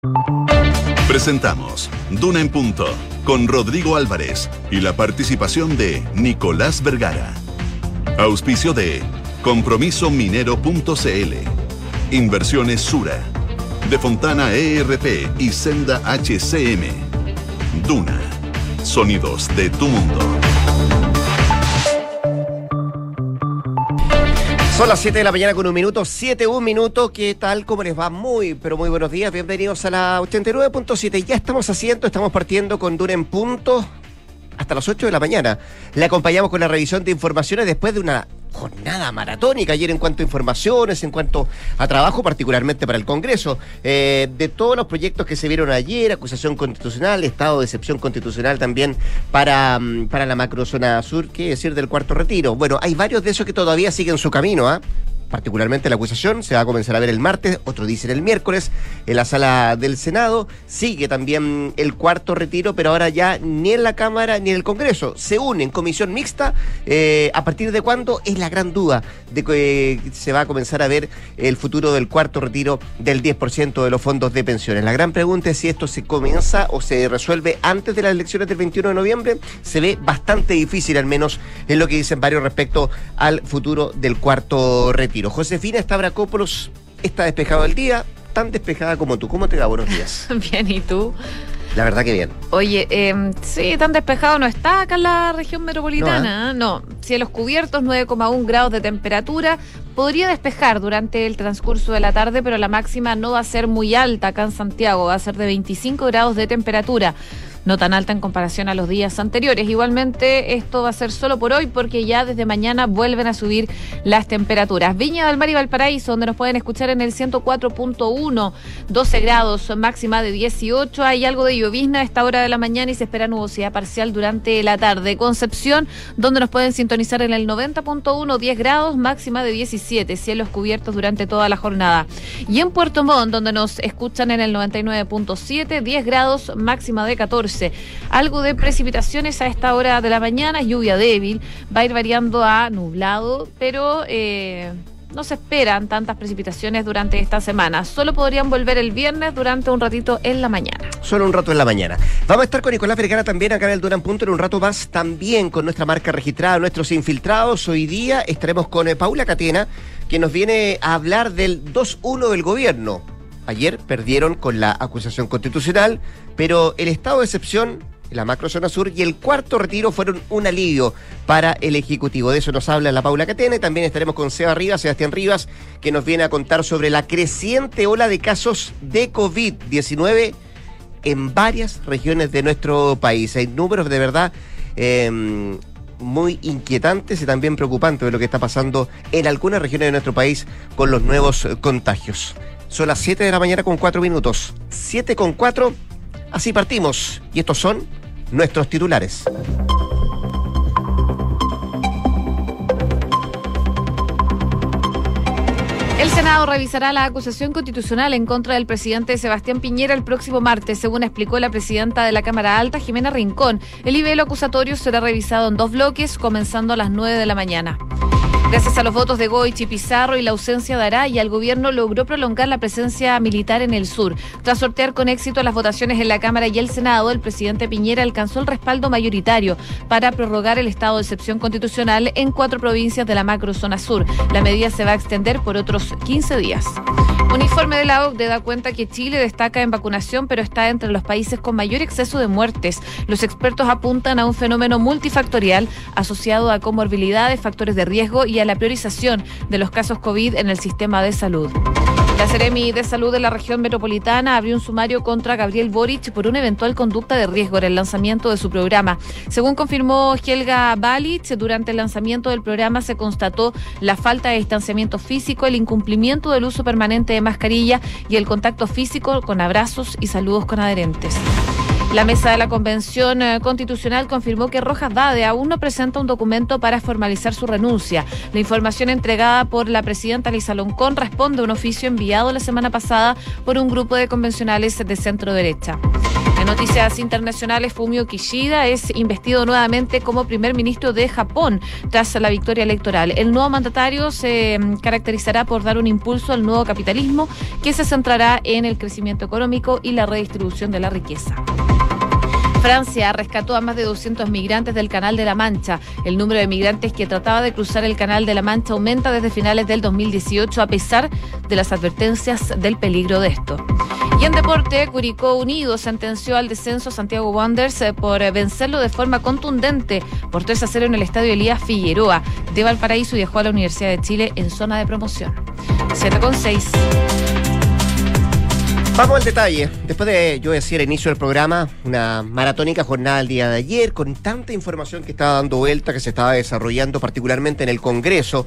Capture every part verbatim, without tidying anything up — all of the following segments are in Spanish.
Presentamos Duna en Punto con Rodrigo Álvarez y la participación de Nicolás Vergara. Auspicio de Compromiso Minero punto c l, Inversiones Sura, De Fontana E R P y Senda H C M. Duna, sonidos de tu mundo. Son las siete de la mañana con un minuto, siete, un minuto. ¿Qué tal? ¿Cómo les va? Muy, pero muy buenos días. Bienvenidos a la ochenta y nueve punto siete. Ya estamos haciendo, estamos partiendo con Duna en Punto hasta las ocho de la mañana. Le acompañamos con la revisión de informaciones después de una jornada maratónica ayer en cuanto a informaciones, en cuanto a trabajo, particularmente para el Congreso. Eh, de todos los proyectos que se vieron ayer, acusación constitucional, estado de excepción constitucional también para, para la macrozona sur, qué decir del cuarto retiro. Bueno, hay varios de esos que todavía siguen su camino, ¿ah? ¿eh? Particularmente la acusación se va a comenzar a ver el martes, otro dicen el miércoles, en la sala del Senado. Sigue también el cuarto retiro, pero ahora ya ni en la Cámara ni en el Congreso. Se une en comisión mixta. Eh, ¿A partir de cuándo? Es la gran duda de que eh, se va a comenzar a ver el futuro del cuarto retiro del diez por ciento de los fondos de pensiones. La gran pregunta es si esto se comienza o se resuelve antes de las elecciones del veintiuno de noviembre. Se ve bastante difícil, al menos en lo que dicen varios respecto al futuro del cuarto retiro. Josefina Stavrakopoulos está despejado el día, tan despejada como tú. ¿Cómo te va? Buenos días. Bien, ¿y tú? La verdad que bien. Oye, eh, sí, tan despejado no está acá en la región metropolitana. No, ¿eh? No. Cielos cubiertos, nueve coma uno grados de temperatura. Podría despejar durante el transcurso de la tarde, pero la máxima no va a ser muy alta acá en Santiago. Va a ser de veinticinco grados de temperatura. No tan alta en comparación a los días anteriores. Igualmente, esto va a ser solo por hoy, porque ya desde mañana vuelven a subir las temperaturas. Viña del Mar y Valparaíso, donde nos pueden escuchar en el ciento cuatro punto uno, doce grados, máxima de dieciocho. Hay algo de llovizna a esta hora de la mañana y se espera nubosidad parcial durante la tarde. Concepción, donde nos pueden sintonizar en el noventa punto uno, diez grados, máxima de diecisiete. Cielos cubiertos durante toda la jornada. Y en Puerto Montt, donde nos escuchan en el noventa y nueve punto siete, diez grados, máxima de catorce. Algo de precipitaciones a esta hora de la mañana, lluvia débil, va a ir variando a nublado, pero eh, no se esperan tantas precipitaciones durante esta semana. Solo podrían volver el viernes durante un ratito en la mañana. Solo un rato en la mañana. Vamos a estar con Nicolás Vergara también acá en el Duna en Punto en un rato más, también con nuestra marca registrada, nuestros infiltrados. Hoy día estaremos con eh, Paula Catena, que nos viene a hablar del dos uno del gobierno. Ayer perdieron con la acusación constitucional, pero el estado de excepción, la macrozona sur y el cuarto retiro fueron un alivio para el Ejecutivo. De eso nos habla la Paula Catena, y también estaremos con Seba Rivas, Sebastián Rivas, que nos viene a contar sobre la creciente ola de casos de COVID diecinueve en varias regiones de nuestro país. Hay números de verdad eh, muy inquietantes y también preocupantes de lo que está pasando en algunas regiones de nuestro país con los nuevos contagios. Son las siete de la mañana con cuatro minutos. siete con cuatro, así partimos. Y estos son nuestros titulares. El Senado revisará la acusación constitucional en contra del presidente Sebastián Piñera el próximo martes, según explicó la presidenta de la Cámara Alta, Jimena Rincón. El nivel acusatorio será revisado en dos bloques, comenzando a las nueve de la mañana. Gracias a los votos de Goich y Pizarro y la ausencia de Araya, el gobierno logró prolongar la presencia militar en el sur. Tras sortear con éxito las votaciones en la Cámara y el Senado, el presidente Piñera alcanzó el respaldo mayoritario para prorrogar el estado de excepción constitucional en cuatro provincias de la macrozona sur. La medida se va a extender por otros quince días. Un informe de la O C D E da cuenta que Chile destaca en vacunación, pero está entre los países con mayor exceso de muertes. Los expertos apuntan a un fenómeno multifactorial asociado a comorbilidades, factores de riesgo y a la priorización de los casos COVID en el sistema de salud. La Seremi de Salud de la región metropolitana abrió un sumario contra Gabriel Boric por una eventual conducta de riesgo en el lanzamiento de su programa. Según confirmó Helga Balic, durante el lanzamiento del programa se constató la falta de distanciamiento físico, el incumplimiento del uso permanente de mascarilla y el contacto físico con abrazos y saludos con adherentes. La mesa de la Convención Constitucional confirmó que Rojas Dade aún no presenta un documento para formalizar su renuncia. La información entregada por la presidenta Lisa Loncón responde a un oficio enviado la semana pasada por un grupo de convencionales de centro derecha. En noticias internacionales, Fumio Kishida es investido nuevamente como primer ministro de Japón tras la victoria electoral. El nuevo mandatario se caracterizará por dar un impulso al nuevo capitalismo que se centrará en el crecimiento económico y la redistribución de la riqueza. Francia rescató a más de doscientos migrantes del Canal de la Mancha. El número de migrantes que trataba de cruzar el Canal de la Mancha aumenta desde finales del dos mil dieciocho a pesar de las advertencias del peligro de esto. Y en deporte, Curicó Unido sentenció al descenso Santiago Wanderers por vencerlo de forma contundente por tres a cero en el estadio Elías Figueroa de Valparaíso y dejó a la Universidad de Chile en zona de promoción. siete con seis. Vamos al detalle. Después de, yo decía al inicio del programa, una maratónica jornada el día de ayer, con tanta información que estaba dando vuelta, que se estaba desarrollando particularmente en el Congreso,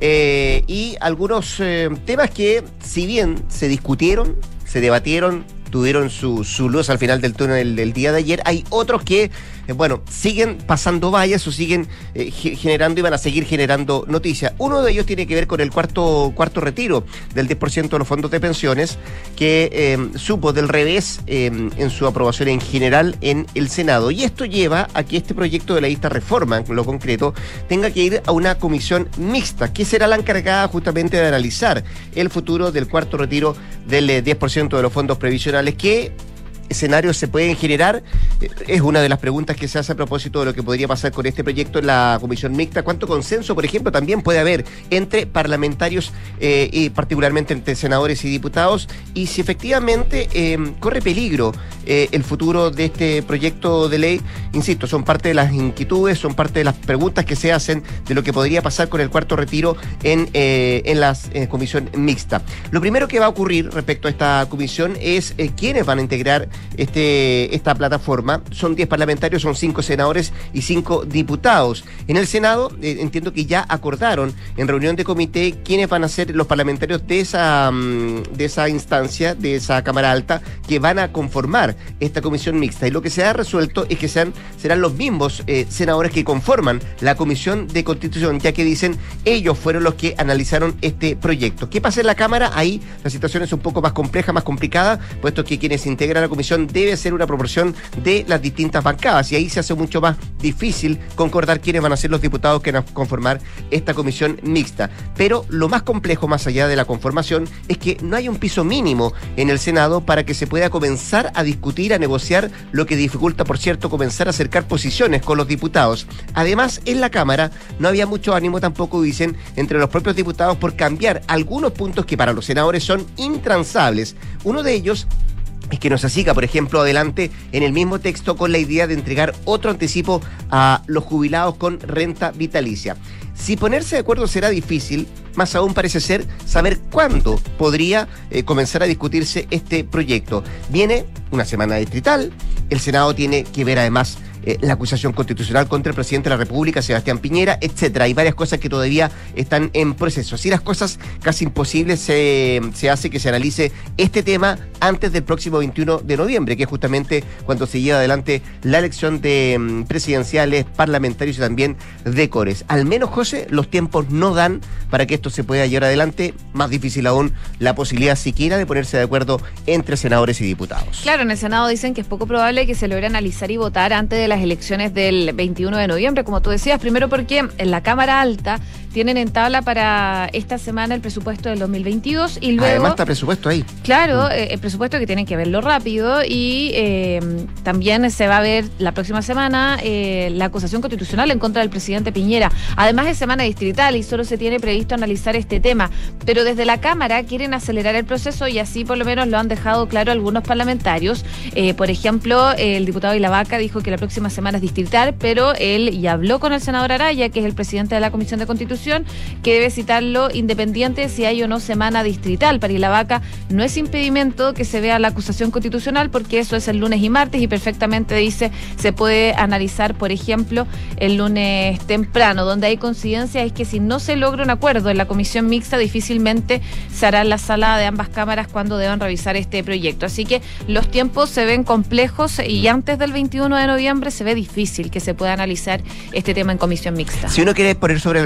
eh, y algunos eh, temas que, si bien se discutieron, se debatieron, tuvieron su, su luz al final del túnel del día de ayer, hay otros que, eh, bueno, siguen pasando vallas o siguen eh, generando y van a seguir generando noticias. Uno de ellos tiene que ver con el cuarto, cuarto retiro del diez por ciento de los fondos de pensiones, que eh, supo del revés eh, en su aprobación en general en el Senado. Y esto lleva a que este proyecto de ley, esta reforma, en lo concreto, tenga que ir a una comisión mixta, que será la encargada justamente de analizar el futuro del cuarto retiro del eh, diez por ciento de los fondos previsionales. ¿Qué escenarios se pueden generar? Es una de las preguntas que se hace a propósito de lo que podría pasar con este proyecto en la comisión mixta. ¿Cuánto consenso, por ejemplo, también puede haber entre parlamentarios eh, y particularmente entre senadores y diputados? Y si efectivamente eh, corre peligro eh, el futuro de este proyecto de ley. Insisto, son parte de las inquietudes, son parte de las preguntas que se hacen de lo que podría pasar con el cuarto retiro en, eh, en la eh, comisión mixta. Lo primero que va a ocurrir respecto a esta comisión es eh, quiénes van a integrar Este, esta plataforma. Son diez parlamentarios, son cinco senadores y cinco diputados. En el Senado eh, entiendo que ya acordaron en reunión de comité quiénes van a ser los parlamentarios de esa, de esa instancia, de esa Cámara Alta, que van a conformar esta comisión mixta. Y lo que se ha resuelto es que sean, serán los mismos eh, senadores que conforman la Comisión de Constitución, ya que dicen ellos fueron los que analizaron este proyecto. ¿Qué pasa en la Cámara? Ahí la situación es un poco más compleja, más complicada, puesto que quienes integran la comisión debe ser una proporción de las distintas bancadas, y ahí se hace mucho más difícil concordar quiénes van a ser los diputados que van a conformar esta comisión mixta. Pero lo más complejo, más allá de la conformación, es que no hay un piso mínimo en el Senado para que se pueda comenzar a discutir, a negociar, lo que dificulta, por cierto, comenzar a acercar posiciones con los diputados. Además, en la Cámara no había mucho ánimo tampoco, dicen, entre los propios diputados por cambiar algunos puntos que para los senadores son intransables. Uno de ellos es que no se siga, por ejemplo, adelante en el mismo texto con la idea de entregar otro anticipo a los jubilados con renta vitalicia. Si ponerse de acuerdo será difícil, más aún parece ser saber cuándo podría eh, comenzar a discutirse este proyecto. Viene una semana distrital, el Senado tiene que ver además Eh, la acusación constitucional contra el presidente de la República, Sebastián Piñera, etcétera. Hay varias cosas que todavía están en proceso. Así las cosas, casi imposible se, se hace que se analice este tema antes del próximo veintiuno de noviembre, que es justamente cuando se lleva adelante la elección de um, presidenciales, parlamentarios y también de cores. Al menos, José, los tiempos no dan para que esto se pueda llevar adelante. Más difícil aún la posibilidad siquiera de ponerse de acuerdo entre senadores y diputados. Claro, en el Senado dicen que es poco probable que se logre analizar y votar antes de las elecciones del veintiuno de noviembre, como tú decías, primero porque en la Cámara Alta tienen en tabla para esta semana el presupuesto del dos mil veintidós y luego... Además está presupuesto ahí. Claro, mm. eh, el presupuesto que tienen que verlo rápido y eh, también se va a ver la próxima semana eh, la acusación constitucional en contra del presidente Piñera. Además es semana distrital y solo se tiene previsto analizar este tema, pero desde la Cámara quieren acelerar el proceso y así por lo menos lo han dejado claro algunos parlamentarios. Eh, por ejemplo, el diputado Ilavaca dijo que la próxima semana es distrital, pero él ya habló con el senador Araya, que es el presidente de la Comisión de Constitución, que debe citarlo independiente si hay o no semana distrital. Para Ilavaca no es impedimento que se vea la acusación constitucional porque eso es el lunes y martes y perfectamente dice se puede analizar, por ejemplo, el lunes temprano. Donde hay coincidencia es que si no se logra un acuerdo en la comisión mixta, difícilmente se hará en la sala de ambas cámaras cuando deban revisar este proyecto. Así que los tiempos se ven complejos y antes del veintiuno de noviembre se ve difícil que se pueda analizar este tema en comisión mixta. Si uno quiere poner sobre la mesa qué es lo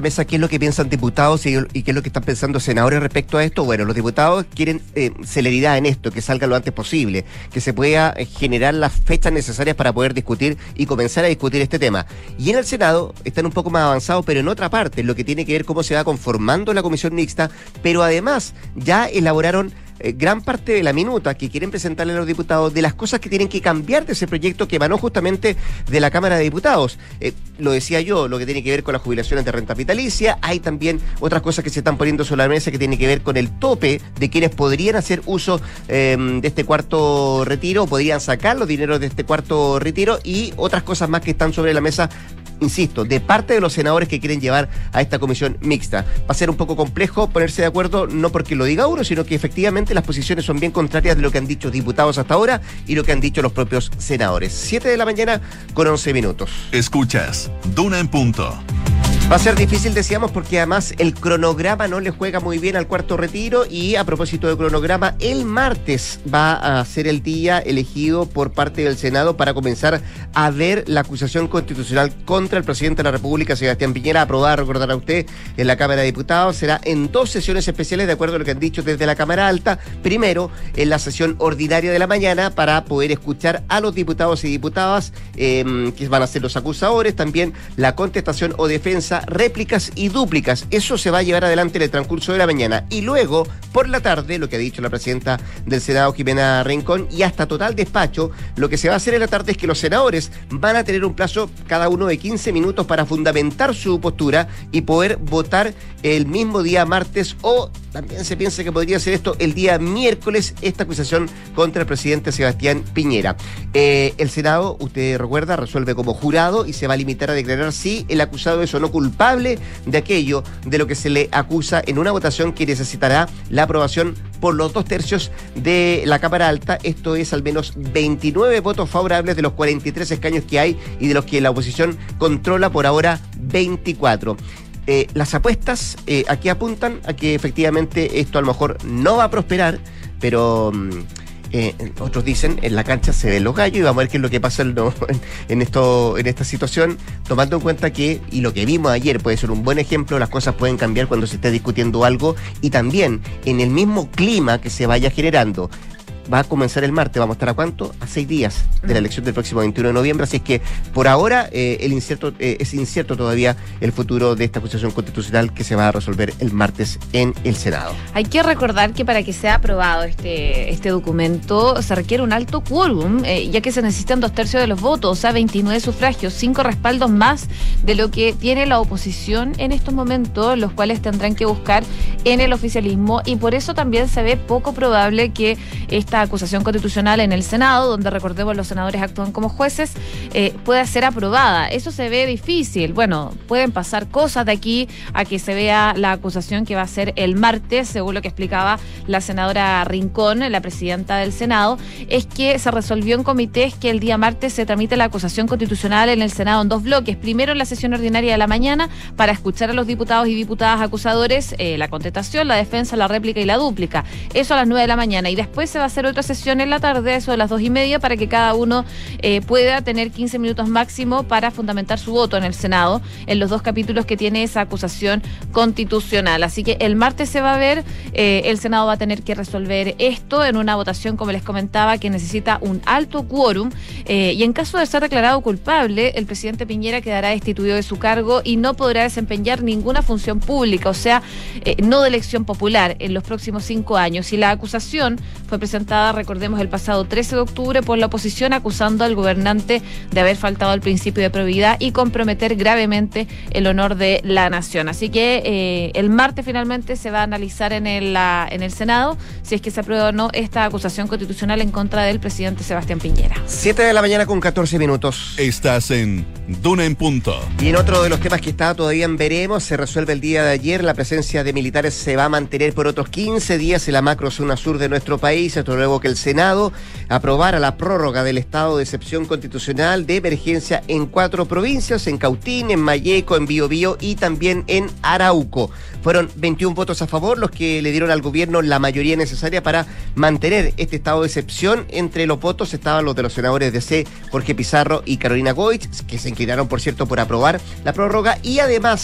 lo que piensan diputados y, y qué es lo que están pensando senadores respecto a esto. Bueno, los diputados quieren eh, celeridad en esto, que salga lo antes posible, que se pueda eh, generar las fechas necesarias para poder discutir y comenzar a discutir este tema. Y en el Senado están un poco más avanzados, pero en otra parte, en lo que tiene que ver cómo se va conformando la comisión mixta, pero además ya elaboraron Eh, gran parte de la minuta que quieren presentarle a los diputados de las cosas que tienen que cambiar de ese proyecto que emanó justamente de la Cámara de Diputados. Eh, lo decía yo, lo que tiene que ver con las jubilaciones de renta vitalicia. Hay también otras cosas que se están poniendo sobre la mesa que tienen que ver con el tope de quienes podrían hacer uso eh, de este cuarto retiro, podrían sacar los dineros de este cuarto retiro y otras cosas más que están sobre la mesa, insisto, de parte de los senadores que quieren llevar a esta comisión mixta. Va a ser un poco complejo ponerse de acuerdo, no porque lo diga uno, sino que efectivamente las posiciones son bien contrarias de lo que han dicho diputados hasta ahora y lo que han dicho los propios senadores. siete de la mañana con once minutos. Escuchas Duna en Punto. Va a ser difícil, decíamos, porque además el cronograma no le juega muy bien al cuarto retiro y a propósito de cronograma, el martes va a ser el día elegido por parte del Senado para comenzar a ver la acusación constitucional contra el presidente de la República, Sebastián Piñera, aprobada, recordará usted, en la Cámara de Diputados. Será en dos sesiones especiales, de acuerdo a lo que han dicho desde la Cámara Alta. Primero, en la sesión ordinaria de la mañana, para poder escuchar a los diputados y diputadas eh, que van a ser los acusadores, también la contestación o defensa, réplicas y dúplicas. Eso se va a llevar adelante en el transcurso de la mañana. Y luego, por la tarde, lo que ha dicho la presidenta del Senado, Jimena Rincón, y hasta total despacho, lo que se va a hacer en la tarde es que los senadores van a tener un plazo cada uno de quince minutos para fundamentar su postura y poder votar el mismo día martes, o también se piensa que podría ser esto el día miércoles, esta acusación contra el presidente Sebastián Piñera. Eh, el Senado, usted recuerda, resuelve como jurado y se va a limitar a declarar si el acusado es o no culpable de aquello de lo que se le acusa en una votación que necesitará la aprobación por los dos tercios de la Cámara Alta. Esto es al menos veintinueve votos favorables de los cuarenta y tres escaños que hay y de los que la oposición controla por ahora veinticuatro. Eh, las apuestas eh, aquí apuntan a que efectivamente esto a lo mejor no va a prosperar, pero eh, otros dicen en la cancha se ven los gallos y vamos a ver qué es lo que pasa en, en, esto, en esta situación, tomando en cuenta que, y lo que vimos ayer puede ser un buen ejemplo, las cosas pueden cambiar cuando se esté discutiendo algo y también en el mismo clima que se vaya generando. Va a comenzar el martes, vamos a estar a cuánto, a seis días de la elección del próximo veintiuno de noviembre, así es que por ahora eh, el incierto eh, es incierto todavía el futuro de esta acusación constitucional que se va a resolver el martes en el Senado. Hay que recordar que para que sea aprobado este, este documento se requiere un alto quórum, eh, ya que se necesitan dos tercios de los votos, o sea, veintinueve sufragios, cinco respaldos más de lo que tiene la oposición en estos momentos, los cuales tendrán que buscar en el oficialismo, y por eso también se ve poco probable que esta acusación constitucional en el Senado, donde recordemos los senadores actúan como jueces, eh, pueda ser aprobada. Eso se ve difícil. Bueno, pueden pasar cosas de aquí a que se vea la acusación que va a ser el martes, según lo que explicaba la senadora Rincón, la presidenta del Senado, es que se resolvió en comités que el día martes se tramite la acusación constitucional en el Senado en dos bloques. Primero en la sesión ordinaria de la mañana para escuchar a los diputados y diputadas acusadores, eh, la contestación, la defensa, la réplica y la dúplica. Eso a las nueve de la mañana, y después se va a hacer otra sesión en la tarde, eso de las dos y media, para que cada uno eh, pueda tener quince minutos máximo para fundamentar su voto en el Senado, en los dos capítulos que tiene esa acusación constitucional. Así que el martes se va a ver, eh, el Senado va a tener que resolver esto en una votación, como les comentaba, que necesita un alto quórum, eh, y en caso de ser declarado culpable, el presidente Piñera quedará destituido de su cargo y no podrá desempeñar ninguna función pública, o sea, eh, no de elección popular, en los próximos cinco años. Y la acusación fue presentada, recordemos, el pasado trece de octubre por la oposición, acusando al gobernante de haber faltado al principio de probidad y comprometer gravemente el honor de la nación. Así que eh, el martes finalmente se va a analizar en el, la, en el Senado si es que se aprueba o no esta acusación constitucional en contra del presidente Sebastián Piñera. siete de la mañana con catorce minutos. Estás en Duna en Punto. Y en otro de los temas que está todavía en veremos, se resuelve el día de ayer, la presencia de militares se va a mantener por otros quince días en la macrozona sur de nuestro país, esto luego que el Senado aprobara la prórroga del estado de excepción constitucional de emergencia en cuatro provincias, en Cautín, en Malleco, en Biobío y también en Arauco. Fueron veintiún votos a favor los que le dieron al gobierno la mayoría necesaria para mantener este estado de excepción. Entre los votos estaban los de los senadores de C, Jorge Pizarro y Carolina Goich, que se inclinaron, por cierto, por aprobar la prórroga, y además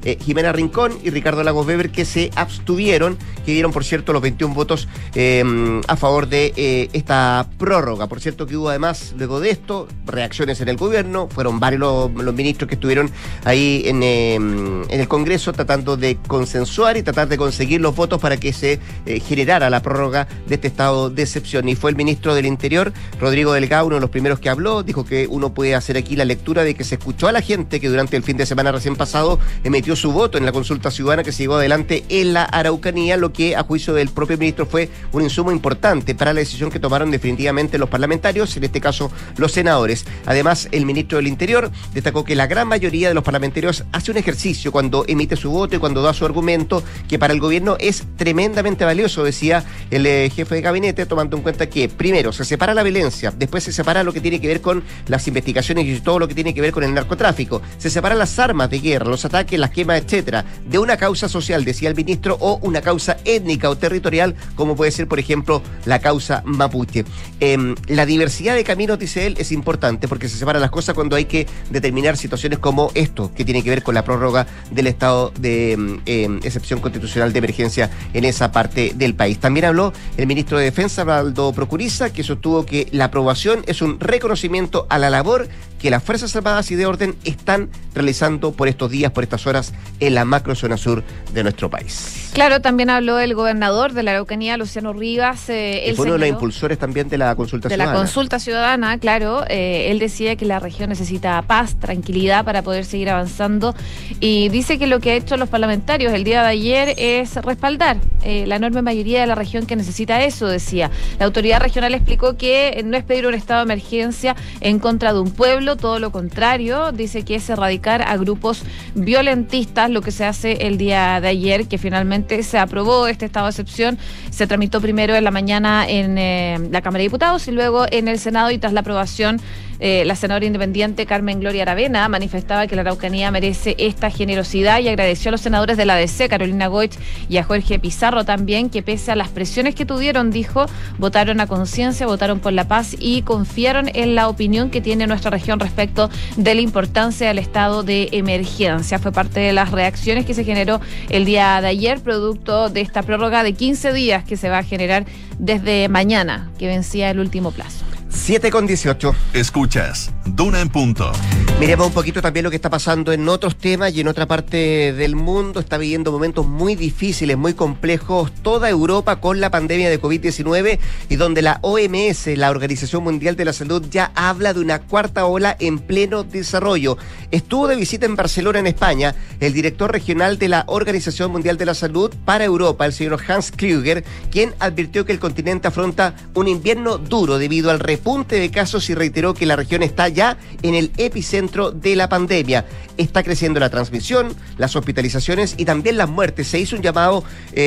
eh, Jimena Rincón y Ricardo Lagos Weber, que se abstuvieron, que dieron, por cierto, los veintiún votos eh, a favor de eh, esta prórroga. Por cierto, que hubo además, luego de esto, reacciones en el gobierno. Fueron varios los, los ministros que estuvieron ahí en, eh, en el Congreso tratando de consensuar y tratar de conseguir los votos para que se eh, generara la prórroga de este estado de excepción. Y fue el ministro del Interior, Rodrigo Delgado, uno de los primeros que habló. Dijo que uno puede hacer aquí la lectura de que se escuchó a la gente que durante el fin de semana recién pasado emitió su voto en la consulta ciudadana que se llevó adelante en la Araucanía, lo que a juicio del propio ministro fue un insumo importante para la decisión que tomaron definitivamente los parlamentarios, en este caso los senadores. Además, el ministro del Interior destacó que la gran mayoría de los parlamentarios hace un ejercicio cuando emite su voto y cuando da su argumento, que para el gobierno es tremendamente valioso, decía el eh, jefe de gabinete, tomando en cuenta que primero se separa la violencia, después se separa lo que tiene que ver con las investigaciones y todo lo que tiene que ver con el narcotráfico, se separan las armas de guerra, los ataques, las quemas, etcétera, de una causa social, decía el ministro, o una causa étnica o territorial, como puede ser, por ejemplo, la causa mapuche. Eh, la diversidad de caminos, dice él, es importante porque se separan las cosas cuando hay que determinar situaciones como esto, que tiene que ver con la prórroga del estado de eh, excepción constitucional de emergencia en esa parte del país. También habló el ministro de Defensa, Valdo Procuriza, que sostuvo que la aprobación es un reconocimiento a la labor que las Fuerzas Armadas y de Orden están realizando por estos días, por estas horas, en la macrozona sur de nuestro país. Claro, también habló el gobernador de la Araucanía, Luciano Rivas. Eh, él fue uno de los impulsores también de la consulta de ciudadana. De la consulta ciudadana, claro. Eh, él decía que la región necesita paz, tranquilidad para poder seguir avanzando, y dice que lo que ha hecho los parlamentarios el día de ayer es respaldar eh, la enorme mayoría de la región que necesita eso, decía. La autoridad regional explicó que no es pedir un estado de emergencia en contra de un pueblo, todo lo contrario, dice que es erradicar a grupos violentistas, lo que se hace el día de ayer, que finalmente se aprobó este estado de excepción. Se tramitó primero en la mañana en eh, la Cámara de Diputados y luego en el Senado, y tras la aprobación Eh, la senadora independiente Carmen Gloria Aravena manifestaba que la Araucanía merece esta generosidad y agradeció a los senadores de la A D C, Carolina Goich y a Jorge Pizarro también, que pese a las presiones que tuvieron, dijo, votaron a conciencia, votaron por la paz y confiaron en la opinión que tiene nuestra región respecto de la importancia del estado de emergencia. Fue parte de las reacciones que se generó el día de ayer, producto de esta prórroga de quince días que se va a generar desde mañana, que vencía el último plazo. siete con dieciocho. Escuchas Duna en Punto. Miremos un poquito también lo que está pasando en otros temas y en otra parte del mundo. Está viviendo momentos muy difíciles, muy complejos, toda Europa con la pandemia de covid diecinueve, y donde la O M S, la Organización Mundial de la Salud, ya habla de una cuarta ola en pleno desarrollo. Estuvo de visita en Barcelona, en España, el director regional de la Organización Mundial de la Salud para Europa, el señor Hans Kluger, quien advirtió que el continente afronta un invierno duro debido al repunte de casos, y reiteró que la región está ya en el epicentro de la pandemia. Está creciendo la transmisión, las hospitalizaciones y también las muertes. Se hizo un llamado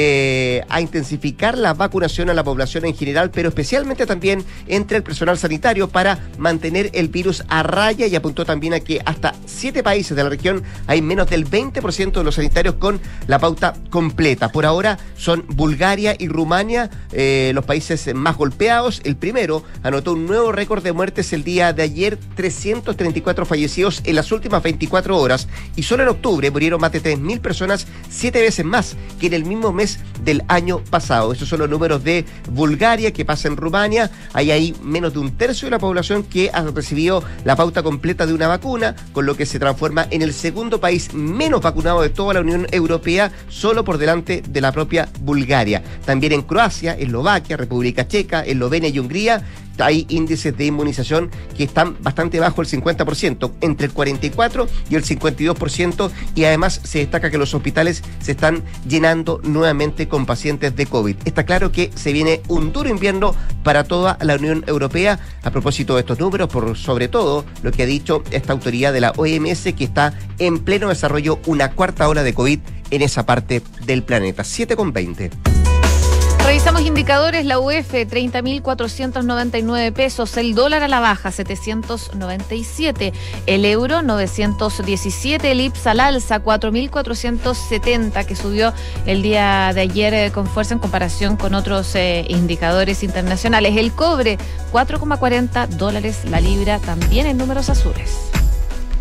eh, a intensificar la vacunación a la población en general, pero especialmente también entre el personal sanitario, para mantener el virus a raya, y apuntó también a que hasta siete países de la región hay menos del veinte por ciento de los sanitarios con la pauta completa. Por ahora son Bulgaria y Rumania eh, los países más golpeados. El primero anotó un nuevo récord de muertes el día de ayer, trescientos treinta y cuatro fallecidos en las últimas veinticuatro horas, y solo en octubre murieron más de tres mil personas, siete veces más que en el mismo mes del año pasado. Esos son los números de Bulgaria, que pasa en Rumania. Hay ahí menos de un tercio de la población que ha recibido la pauta completa de una vacuna, con lo que se transforma en el segundo país menos vacunado de toda la Unión Europea, solo por delante de la propia Bulgaria. También en Croacia, Eslovaquia, República Checa, Eslovenia y Hungría hay índices de inmunización que están bastante bajo el cincuenta por ciento, entre el cuarenta y cuatro y el cincuenta y dos por ciento, y además se destaca que los hospitales se están llenando nuevamente con pacientes de COVID. Está claro que se viene un duro invierno para toda la Unión Europea. A propósito de estos números, por sobre todo lo que ha dicho esta autoridad de la O M S, que está en pleno desarrollo una cuarta ola de COVID en esa parte del planeta. siete con veinte. Revisamos indicadores. La U F, treinta mil cuatrocientos noventa y nueve pesos. El dólar a la baja, setecientos noventa y siete. El euro, novecientos diecisiete. El I P S al alza, cuatro mil cuatrocientos setenta, que subió el día de ayer eh, con fuerza en comparación con otros eh, indicadores internacionales. El cobre, cuatro coma cuarenta dólares la libra, también en números azules.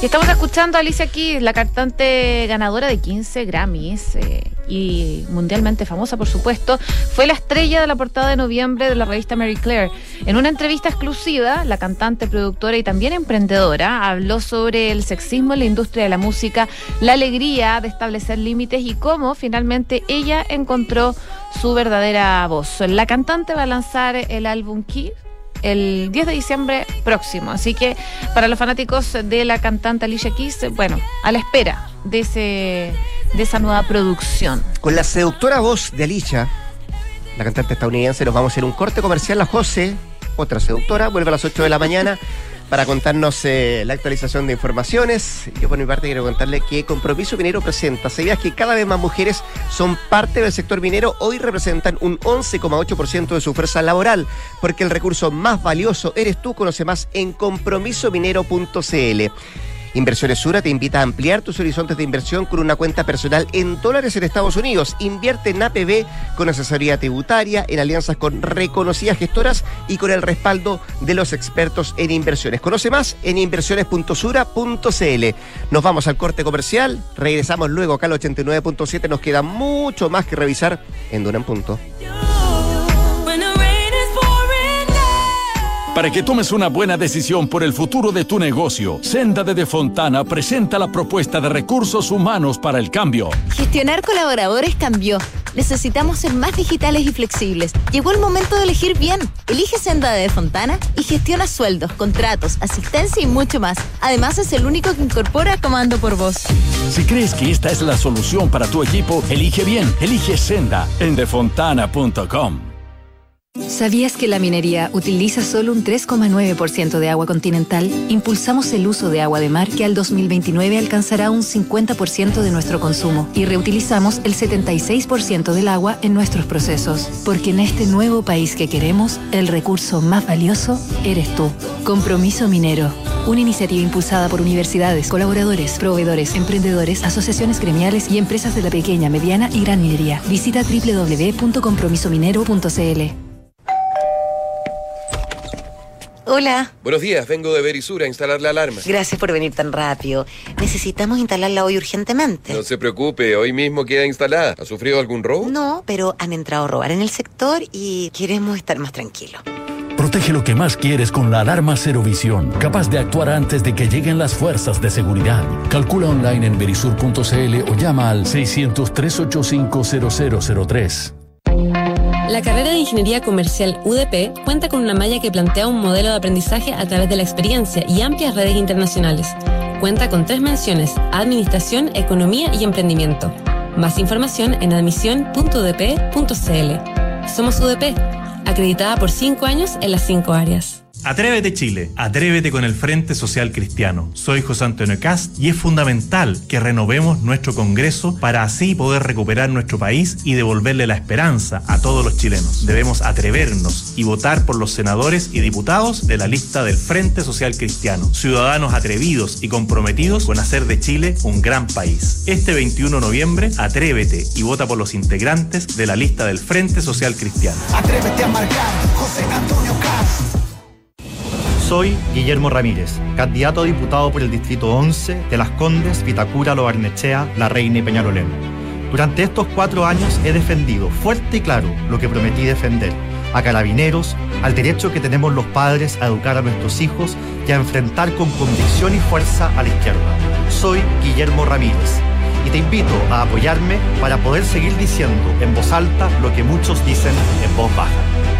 Y estamos escuchando a Alicia Keys, la cantante ganadora de quince Grammys eh, y mundialmente famosa, por supuesto. Fue la estrella de la portada de noviembre de la revista Marie Claire. En una entrevista exclusiva, la cantante, productora y también emprendedora habló sobre el sexismo en la industria de la música, la alegría de establecer límites y cómo finalmente ella encontró su verdadera voz. La cantante va a lanzar el álbum Keys el diez de diciembre próximo, así que para los fanáticos de la cantante Alicia Keys, bueno, a la espera de ese de esa nueva producción. Con la seductora voz de Alicia, la cantante estadounidense, nos vamos a hacer un corte comercial. La José, otra seductora, vuelve a las ocho de la mañana para contarnos eh, la actualización de informaciones. Yo por mi parte quiero contarle que Compromiso Minero presenta. ¿Sabías que cada vez más mujeres son parte del sector minero? Hoy representan un once coma ocho por ciento de su fuerza laboral, porque el recurso más valioso eres tú. Conoce más en compromiso minero punto c l. Inversiones Sura te invita a ampliar tus horizontes de inversión con una cuenta personal en dólares en Estados Unidos. Invierte en A P B con asesoría tributaria, en alianzas con reconocidas gestoras y con el respaldo de los expertos en inversiones. Conoce más en inversiones punto sura punto c l. Nos vamos al corte comercial, regresamos luego acá al ochenta y nueve punto siete. Nos queda mucho más que revisar en Duna en Punto. Para que tomes una buena decisión por el futuro de tu negocio, Senda de De Fontana presenta la propuesta de recursos humanos para el cambio. Gestionar colaboradores cambió. Necesitamos ser más digitales y flexibles. Llegó el momento de elegir bien. Elige Senda de De Fontana y gestiona sueldos, contratos, asistencia y mucho más. Además, es el único que incorpora comando por voz. Si crees que esta es la solución para tu equipo, elige bien. Elige Senda en defontana punto com. ¿Sabías que la minería utiliza solo un tres coma nueve por ciento de agua continental? Impulsamos el uso de agua de mar, que al dos mil veintinueve alcanzará un cincuenta por ciento de nuestro consumo, y reutilizamos el setenta y seis por ciento del agua en nuestros procesos. Porque en este nuevo país que queremos, el recurso más valioso eres tú. Compromiso Minero. Una iniciativa impulsada por universidades, colaboradores, proveedores, emprendedores, asociaciones gremiales y empresas de la pequeña, mediana y gran minería. Visita doble u doble u doble u punto compromiso minero punto c l. Hola. Buenos días, vengo de Verisur a instalar la alarma. Gracias por venir tan rápido. Necesitamos instalarla hoy urgentemente. No se preocupe, hoy mismo queda instalada. ¿Ha sufrido algún robo? No, pero han entrado a robar en el sector y queremos estar más tranquilos. Protege lo que más quieres con la alarma Cero Visión, capaz de actuar antes de que lleguen las fuerzas de seguridad. Calcula online en verisur punto c l o llama al seiscientos, trescientos ochenta y cinco, cero cero cero tres. La carrera de Ingeniería Comercial U D P cuenta con una malla que plantea un modelo de aprendizaje a través de la experiencia y amplias redes internacionales. Cuenta con tres menciones: Administración, Economía y Emprendimiento. Más información en admisión punto u d p punto c l. Somos U D P, acreditada por cinco años en las cinco áreas. Atrévete Chile, atrévete con el Frente Social Cristiano. Soy José Antonio Cast y es fundamental que renovemos nuestro Congreso para así poder recuperar nuestro país y devolverle la esperanza a todos los chilenos. Debemos atrevernos y votar por los senadores y diputados de la lista del Frente Social Cristiano. Ciudadanos atrevidos y comprometidos con hacer de Chile un gran país. Este veintiuno de noviembre, atrévete y vota por los integrantes de la lista del Frente Social Cristiano. Atrévete a marcar, José Antonio Cast. Soy Guillermo Ramírez, candidato a diputado por el Distrito once de Las Condes, Vitacura, Lo Barnechea, La Reina y Peñalolén. Durante estos cuatro años he defendido fuerte y claro lo que prometí defender: a carabineros, al derecho que tenemos los padres a educar a nuestros hijos y a enfrentar con convicción y fuerza a la izquierda. Soy Guillermo Ramírez y te invito a apoyarme para poder seguir diciendo en voz alta lo que muchos dicen en voz baja.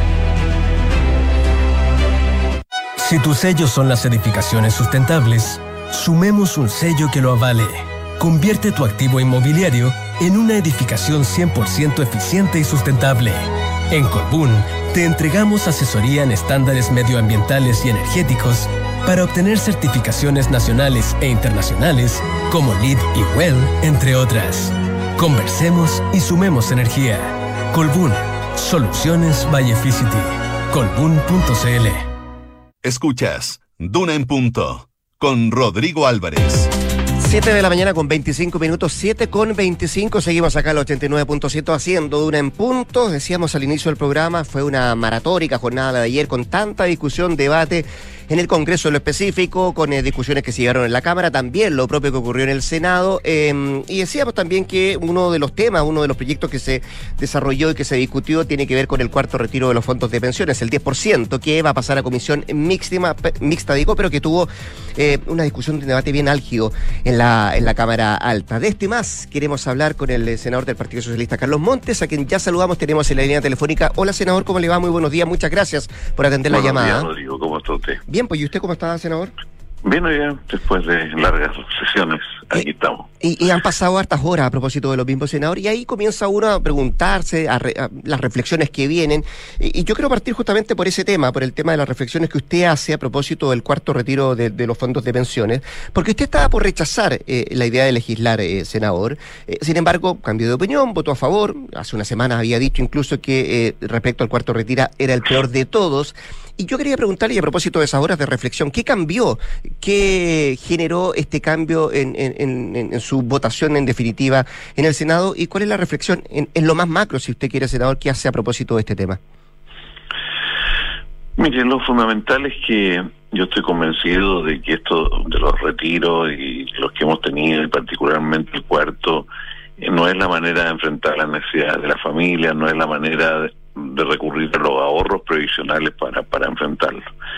Si tus sellos son las edificaciones sustentables, sumemos un sello que lo avale. Convierte tu activo inmobiliario en una edificación cien por ciento eficiente y sustentable. En Colbún, te entregamos asesoría en estándares medioambientales y energéticos para obtener certificaciones nacionales e internacionales como LEED y WELL, entre otras. Conversemos y sumemos energía. Colbún, Soluciones by Efficity. colbún punto c l. Escuchas Duna en Punto con Rodrigo Álvarez. siete de la mañana con veinticinco minutos, siete con veinticinco. Seguimos acá al ochenta y nueve punto siete haciendo Duna en Punto. Decíamos al inicio del programa, fue una maratónica jornada de ayer con tanta discusión, debate en el Congreso en lo específico, con eh, discusiones que se llevaron en la Cámara, también lo propio que ocurrió en el Senado, eh, y decíamos también que uno de los temas, uno de los proyectos que se desarrolló y que se discutió tiene que ver con el cuarto retiro de los fondos de pensiones, el diez por ciento, que va a pasar a comisión mixta, mixta digo, pero que tuvo eh, una discusión, un debate bien álgido en la, en la Cámara Alta. De esto y más queremos hablar con el senador del Partido Socialista, Carlos Montes, a quien ya saludamos, tenemos en la línea telefónica. Hola, senador, ¿cómo le va? Muy buenos días, muchas gracias por atender buenos la llamada. Buenos días, Rodrigo, ¿cómo está usted? Bien, pues, ¿y usted cómo está, senador? Bien, bien, después de largas sesiones, aquí estamos. Y, y han pasado hartas horas a propósito de lo mismo, senador, y ahí comienza uno a preguntarse a re, a las reflexiones que vienen, y, y yo quiero partir justamente por ese tema, por el tema de las reflexiones que usted hace a propósito del cuarto retiro de, de los fondos de pensiones, porque usted estaba por rechazar eh, la idea de legislar, eh, senador, eh, sin embargo, cambió de opinión, votó a favor, hace unas semanas había dicho incluso que eh, respecto al cuarto retiro era el peor de todos, y yo quería preguntarle, y a propósito de esas horas de reflexión, ¿qué cambió? ¿Qué generó este cambio en, en, en, en su votación en definitiva en el Senado? ¿Y cuál es la reflexión en, en lo más macro, si usted quiere, senador, que hace a propósito de este tema? Mire, lo fundamental es que yo estoy convencido de que esto de los retiros y los que hemos tenido, y particularmente el cuarto, eh, no es la manera de enfrentar las necesidades de la familia, no es la manera de, de recurrir a los ahorros previsionales para, para enfrentarlo.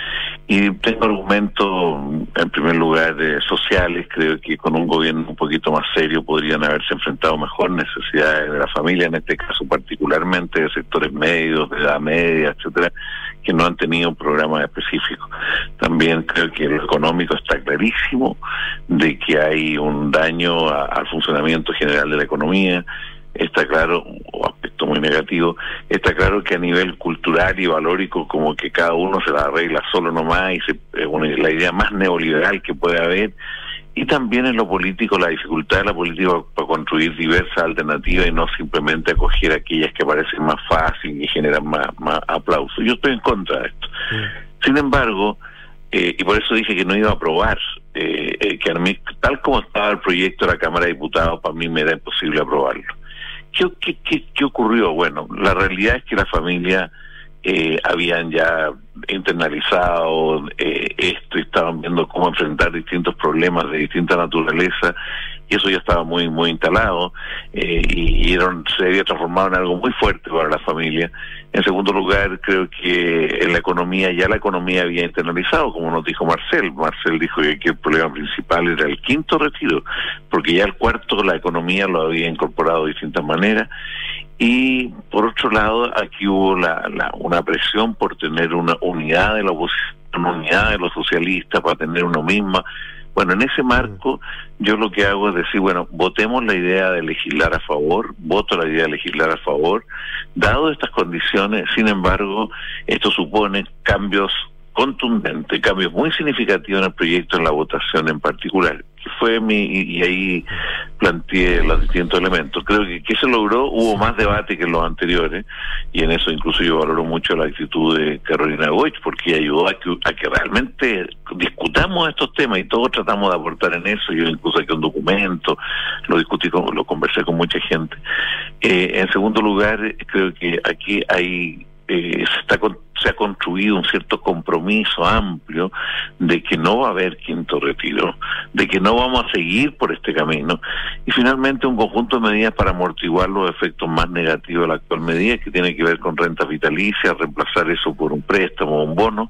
Y tengo argumentos, en primer lugar, eh, sociales. Creo que con un gobierno un poquito más serio podrían haberse enfrentado mejor necesidades de la familia, en este caso particularmente de sectores medios, de edad media, etcétera, que no han tenido un programa específico. También creo que lo económico está clarísimo, de que hay un daño a, al funcionamiento general de la economía. Está claro, o aspecto muy negativo, está claro que a nivel cultural y valórico, como que cada uno se la arregla solo nomás, y se, eh, una, la idea más neoliberal que puede haber. Y también en lo político, la dificultad de la política para construir diversas alternativas y no simplemente acoger aquellas que parecen más fáciles y generan más, más aplausos. Yo estoy en contra de esto. Sí. Sin embargo, eh, y por eso dije que no iba a aprobar, eh, eh, que a mí, tal como estaba el proyecto de la Cámara de Diputados, para mí me era imposible aprobarlo. ¿Qué, qué, qué, qué ocurrió? Bueno, la realidad es que la familia eh, habían ya internalizado eh, esto y estaban viendo cómo enfrentar distintos problemas de distinta naturaleza, y eso ya estaba muy muy instalado, eh, y, y era, se había transformado en algo muy fuerte para la familia. En segundo lugar, creo que en la economía, ya la economía había internalizado, como nos dijo Marcel. Marcel dijo que el problema principal era el quinto retiro, porque ya el cuarto la economía lo había incorporado de distintas maneras. Y por otro lado, aquí hubo la, la, una presión por tener una unidad de la oposición, una unidad de los socialistas para tener uno misma. Bueno, en ese marco, yo lo que hago es decir, bueno, votemos la idea de legislar a favor, voto la idea de legislar a favor. Dado estas condiciones, sin embargo, esto supone cambios contundentes, cambios muy significativos en el proyecto, en la votación en particular, que fue mi, y, y ahí planteé los distintos elementos. Creo que, que se logró, hubo más debate que en los anteriores, y en eso incluso yo valoro mucho la actitud de Carolina Goich, porque ayudó a que, a que realmente discutamos estos temas, y todos tratamos de aportar en eso. Yo incluso aquí un documento, lo discutí, con, lo conversé con mucha gente. Eh, en segundo lugar, creo que aquí hay Eh, se, está, se ha construido un cierto compromiso amplio de que no va a haber quinto retiro, de que no vamos a seguir por este camino, y finalmente un conjunto de medidas para amortiguar los efectos más negativos de la actual medida, que tiene que ver con renta vitalicia, reemplazar eso por un préstamo o un bono,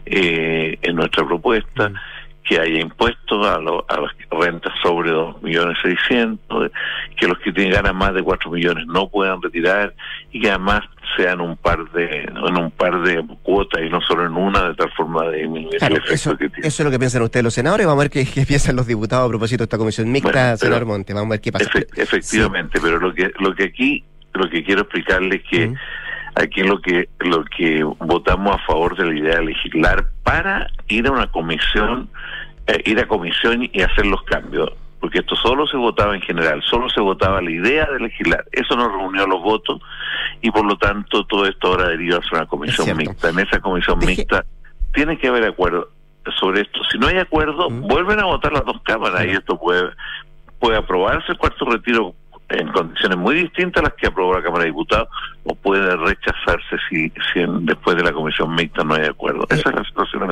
eh, en nuestra propuesta. Mm. Que haya impuestos a, lo, a las rentas sobre dos millones seiscientos, que los que tienen ganas más de cuatro millones no puedan retirar, y que además sean un par de en un par de cuotas y no solo en una, de tal forma de disminuir claro, el efecto eso, que tiene. Eso es lo que piensan ustedes los senadores. Vamos a ver qué, qué piensan los diputados a propósito de esta comisión mixta, bueno, senador Monte. Vamos a ver qué pasa. Efect, efectivamente, sí. Pero lo que lo que aquí lo que quiero explicarles es que uh-huh. Aquí lo que lo que votamos a favor de la idea de legislar para ir a una comisión, eh, ir a comisión y hacer los cambios, porque esto solo se votaba en general, solo se votaba la idea de legislar. Eso no reunió los votos, y por lo tanto todo esto ahora deriva hacia una comisión mixta. En esa comisión Deje... mixta tiene que haber acuerdo sobre esto. Si no hay acuerdo, uh-huh. vuelven a votar las dos cámaras, uh-huh. y esto puede puede aprobarse el cuarto retiro en condiciones muy distintas a las que aprobó la Cámara de Diputados, o puede rechazarse si, si en, después de la comisión mixta no hay acuerdo. Esa es la situación en este momento.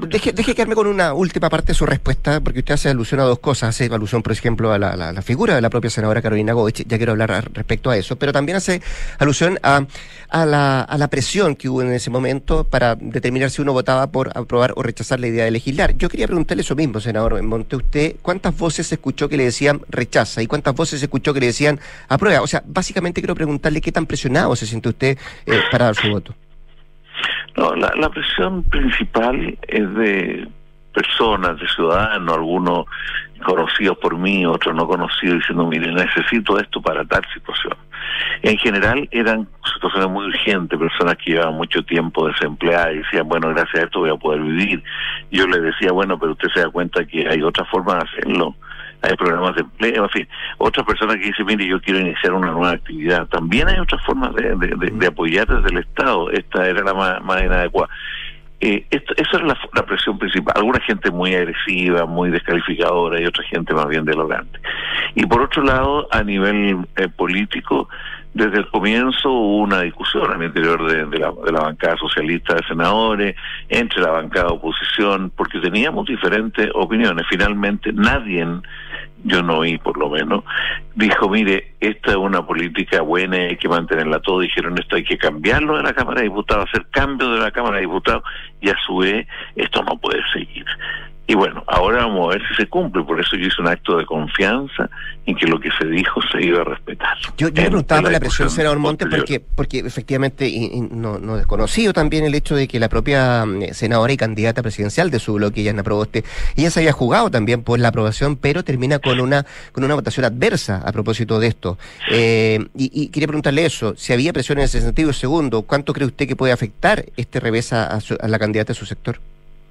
deje, deje quedarme con una última parte de su respuesta, porque usted hace alusión a dos cosas. Hace alusión, por ejemplo, a la, la, la figura de la propia senadora Carolina Goich, ya quiero hablar respecto a eso, pero también hace alusión a, a, la, a la presión que hubo en ese momento para determinar si uno votaba por aprobar o rechazar la idea de legislar. Yo quería preguntarle eso mismo, senador Monte, usted, ¿cuántas voces escuchó que le decían rechaza y cuántas voces escuchó que le decían aprueba? O sea, básicamente quiero preguntarle qué tan presionado se siente usted eh, para dar su voto. No, la, la presión principal es de personas, de ciudadanos, algunos conocidos por mí, otros no conocidos, diciendo, mire, necesito esto para tal situación. En general eran situaciones muy urgentes, personas que llevaban mucho tiempo desempleadas y decían, bueno, gracias a esto voy a poder vivir. Yo les decía, bueno, pero usted se da cuenta que hay otra forma de hacerlo. Hay programas de empleo, en fin, otras personas que dicen, mire, yo quiero iniciar una nueva actividad. También hay otras formas de, de, de, de apoyar desde el Estado. Esta era la más, más inadecuada. Eh, esto, esa es la, la presión principal. Alguna gente muy agresiva, muy descalificadora y otra gente más bien dialogante. Y por otro lado, a nivel eh, político, desde el comienzo hubo una discusión al interior de, de, la, de la bancada socialista de senadores, entre la bancada de oposición, porque teníamos diferentes opiniones. Finalmente nadie, yo no oí por lo menos, dijo, mire, esta es una política buena, hay que mantenerla todo. Dijeron, esto hay que cambiarlo de la Cámara de Diputados, hacer cambios de la Cámara de Diputados, y a su vez esto no puede seguir. Y bueno, ahora vamos a ver si se cumple. Por eso yo hice un acto de confianza en que lo que se dijo se iba a respetar. Yo, yo le preguntaba por la presión, senador Monte, porque, porque efectivamente y, y no, no desconocido también el hecho de que la propia eh, senadora y candidata presidencial de su bloque, Yana Proboste, ella se había jugado también por la aprobación, pero termina con una con una votación adversa a propósito de esto. Eh, y, y quería preguntarle eso, si había presión en ese sentido. Segundo, ¿cuánto cree usted que puede afectar este revés a, a, su, a la candidata de su sector?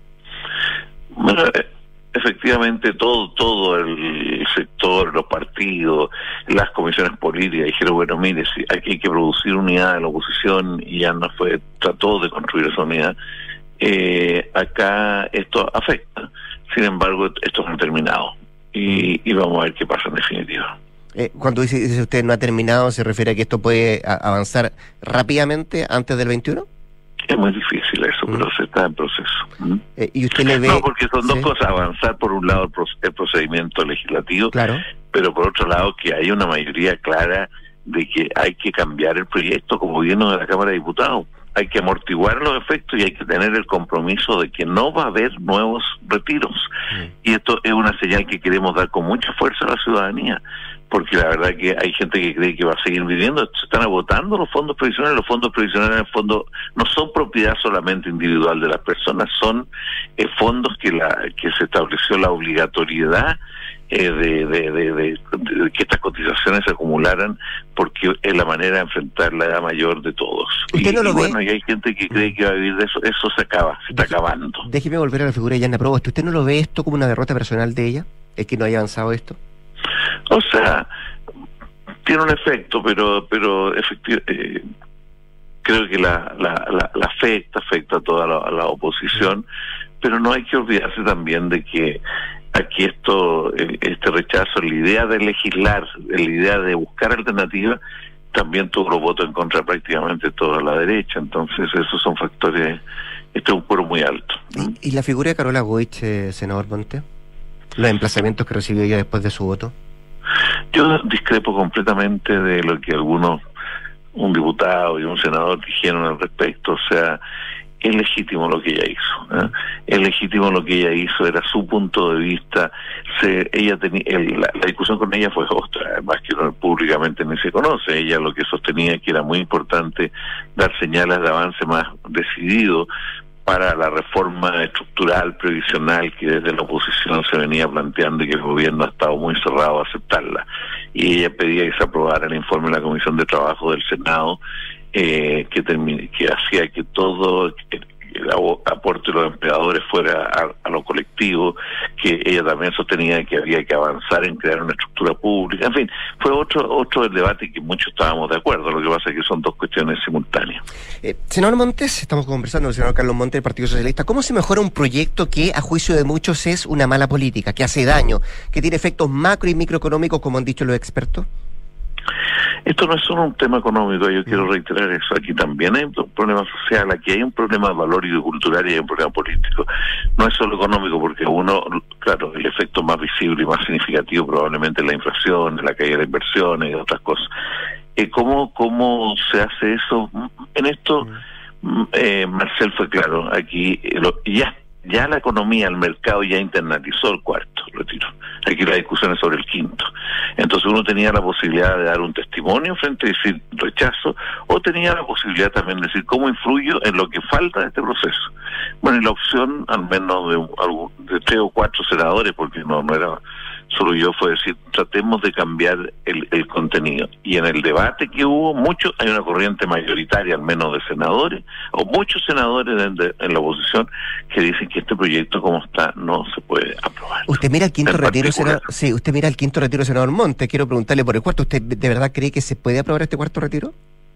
Bueno, efectivamente todo todo el sector, los partidos, las comisiones políticas dijeron, bueno, mire, si aquí hay que producir unidad de la oposición, y ya no fue, trató de construir esa unidad. Eh, acá esto afecta, sin embargo esto no ha terminado y, y vamos a ver qué pasa en definitiva. Eh, cuando dice, dice usted no ha terminado, ¿se refiere a que esto puede a, avanzar rápidamente antes del veintiuno? Es muy difícil eso, mm. pero se está en proceso. ¿Mm? Eh, ¿Y usted le ve...? No, porque son ¿sí? dos cosas. Avanzar, por un lado, el, pro el procedimiento legislativo, claro, pero por otro lado, que hay una mayoría clara de que hay que cambiar el proyecto como vino de la Cámara de Diputados. Hay que amortiguar los efectos y hay que tener el compromiso de que no va a haber nuevos retiros. Mm. Y esto es una señal que queremos dar con mucha fuerza a la ciudadanía, porque la verdad que hay gente que cree que va a seguir viviendo. Se están agotando los fondos previsionales. Los fondos previsionales en el fondo no son propiedad solamente individual de las personas, son eh, fondos que la que se estableció la obligatoriedad eh, de, de, de, de, de que estas cotizaciones se acumularan, porque es la manera de enfrentar la edad mayor de todos. ¿Usted y, no lo y ve? bueno, y hay gente que cree que va a vivir de eso. Eso se acaba, se está Deje, acabando. Déjeme volver a la figura de Yana Proboste. ¿Usted no lo ve esto como una derrota personal de ella? ¿Es que no haya avanzado esto? O sea, tiene un efecto, pero pero efectivamente eh, creo que la, la, la, la afecta, afecta a toda la, la oposición, pero no hay que olvidarse también de que aquí esto, este rechazo, la idea de legislar, la idea de buscar alternativas, también tuvo los votos en contra prácticamente toda la derecha. Entonces esos son factores, este es un cuero muy alto. ¿Y, y la figura de Carola Goich, eh, senador Monte? ¿Los emplazamientos que recibió ella después de su voto? Yo discrepo completamente de lo que algunos, un diputado y un senador dijeron al respecto. O sea, es legítimo lo que ella hizo, ¿eh? Es legítimo lo que ella hizo, era su punto de vista. Se, ella tenía el, la, la discusión con ella fue otra, además que no, públicamente ni se conoce. Ella lo que sostenía que era muy importante dar señales de avance más decidido para la reforma estructural previsional que desde la oposición se venía planteando y que el gobierno ha estado muy cerrado a aceptarla. Y ella pedía que se aprobara el informe de la Comisión de Trabajo del Senado, eh, que, termine, que hacía que todo el, el aporte de los empleadores fuera a, a lo colectivo, que ella también sostenía que había que avanzar en crear una estructura pública. En fin, fue otro otro el debate que muchos estábamos de acuerdo. Lo que pasa es que son dos cuestiones simultáneas. Eh, senador Montes, estamos conversando con el senador Carlos Montes del Partido Socialista. ¿Cómo se mejora un proyecto que, a juicio de muchos, es una mala política, que hace daño, que tiene efectos macro y microeconómicos, como han dicho los expertos? Esto no es solo un tema económico, yo quiero reiterar eso. Aquí también hay un problema social, aquí hay un problema de valor y de cultural y hay un problema político. No es solo económico, porque uno, claro, el efecto más visible y más significativo probablemente es la inflación, la caída de inversiones y otras cosas. Eh, ¿cómo, ¿Cómo se hace eso? En esto, eh, Marcel fue claro, aquí eh, lo, ya Ya la economía, el mercado ya internalizó el cuarto retiro. Aquí la discusión es sobre el quinto. Entonces uno tenía la posibilidad de dar un testimonio frente a decir rechazo, o tenía la posibilidad también de decir cómo influyo en lo que falta de este proceso. Bueno, y la opción, al menos de, de tres o cuatro senadores, porque no, no era solo yo, fue decir, tratemos de cambiar el, el contenido. Y en el debate que hubo, mucho, hay una corriente mayoritaria, al menos de senadores, o muchos senadores en, de, en la oposición, que dicen que este proyecto como está no se puede aprobar. Usted mira el quinto en retiro, senador, sí, usted mira el quinto retiro, senador Montes. Quiero preguntarle por el cuarto. ¿Usted de verdad cree que se puede aprobar este cuarto retiro?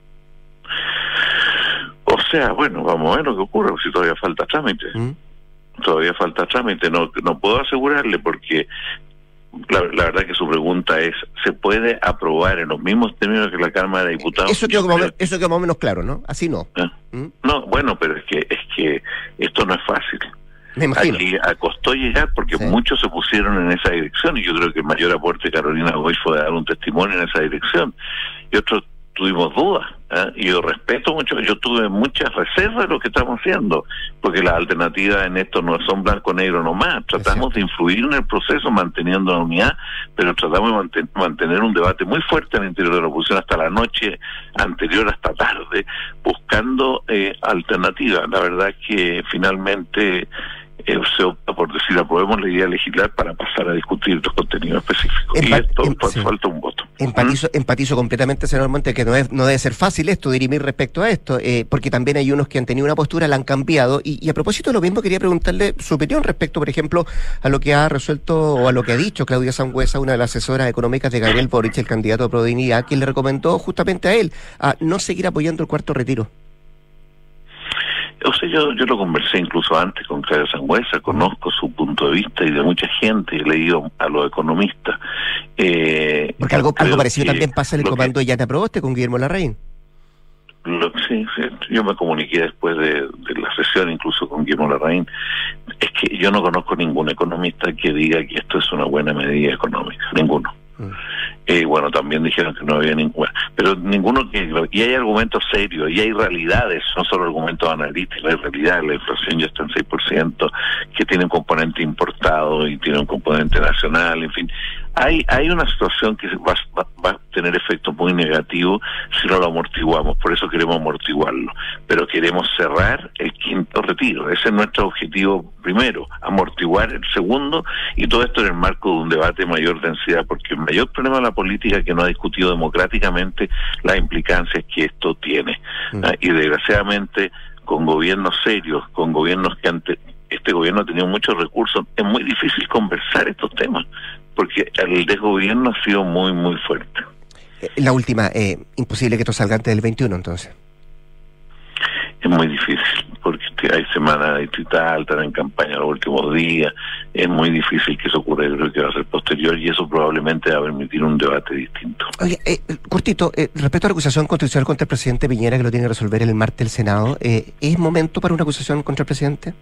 O sea, bueno, vamos a ver lo que ocurre, si todavía falta trámite. ¿Mm? Todavía falta trámite, no, no puedo asegurarle porque La, la verdad que su pregunta es, ¿se puede aprobar en los mismos términos que la Cámara de Diputados? Eso quedó como, eso quedó más o menos claro, ¿no? Así no. ¿Eh? ¿Mm? No, bueno, pero es que es que esto no es fácil. Me imagino. Aquí costó llegar porque sí. Muchos se pusieron en esa dirección y yo creo que el mayor aporte de Carolina Goy fue dar un testimonio en esa dirección. Y otros tuvimos dudas, ¿eh? Y yo respeto mucho, yo tuve muchas reservas de lo que estamos haciendo, porque las alternativas en esto no son blanco-negro nomás, tratamos de influir en el proceso manteniendo la unidad, pero tratamos de manten- mantener un debate muy fuerte al interior de la oposición hasta la noche anterior, hasta tarde, buscando eh, alternativas. La verdad es que finalmente Eh, se opta por decir aprobemos la idea legislar para pasar a discutir los contenidos específicos. Empa- y esto em- sí. falta un voto. Empatizo, ¿Mm? empatizo completamente, senador Montes, que no, es, no debe ser fácil esto, dirimir respecto a esto, eh, porque también hay unos que han tenido una postura, la han cambiado, y, y a propósito de lo mismo quería preguntarle su opinión respecto, por ejemplo, a lo que ha resuelto o a lo que ha dicho Claudia Sangüesa, una de las asesoras económicas de Gabriel Boric, el candidato a Prodignidad, quien le recomendó justamente a él a no seguir apoyando el cuarto retiro. O sea, yo, yo lo conversé incluso antes con Claudia Sangüesa, conozco su punto de vista y de mucha gente, he leído a los economistas. Eh, Porque algo, algo parecido también pasa en el comando de Yana Proboste con Guillermo Larraín. Lo, sí, sí, yo me comuniqué después de, de la sesión incluso con Guillermo Larraín. Es que yo no conozco ningún economista que diga que esto es una buena medida económica, ninguno. Mm. Eh, bueno, también dijeron que no había ninguna, pero ninguno que, y hay argumentos serios, y hay realidades, no solo argumentos analíticos, hay realidades, la inflación ya está en seis por ciento, que tiene un componente importado y tiene un componente nacional, en fin, hay hay una situación que va, va, va a tener efectos muy negativos si no lo amortiguamos, por eso queremos amortiguarlo, pero queremos cerrar el quinto retiro, ese es nuestro objetivo primero, amortiguar el segundo, y todo esto en el marco de un debate de mayor densidad, porque el mayor problema de la política que no ha discutido democráticamente las implicancias que esto tiene. Mm. ¿Ah? Y desgraciadamente con gobiernos serios, con gobiernos que ante este gobierno ha tenido muchos recursos, es muy difícil conversar estos temas, porque el desgobierno ha sido muy, muy fuerte. La última, eh, imposible que esto salga antes del veintiuno entonces. Es muy difícil, porque hay semana distrital, están en campaña los últimos días, es muy difícil que eso ocurra, yo creo que va a ser posterior, y eso probablemente va a permitir un debate distinto. Oye, eh, cortito, eh, respecto a la acusación constitucional contra el presidente Piñera, que lo tiene que resolver el martes el Senado, eh, ¿es momento para una acusación contra el presidente?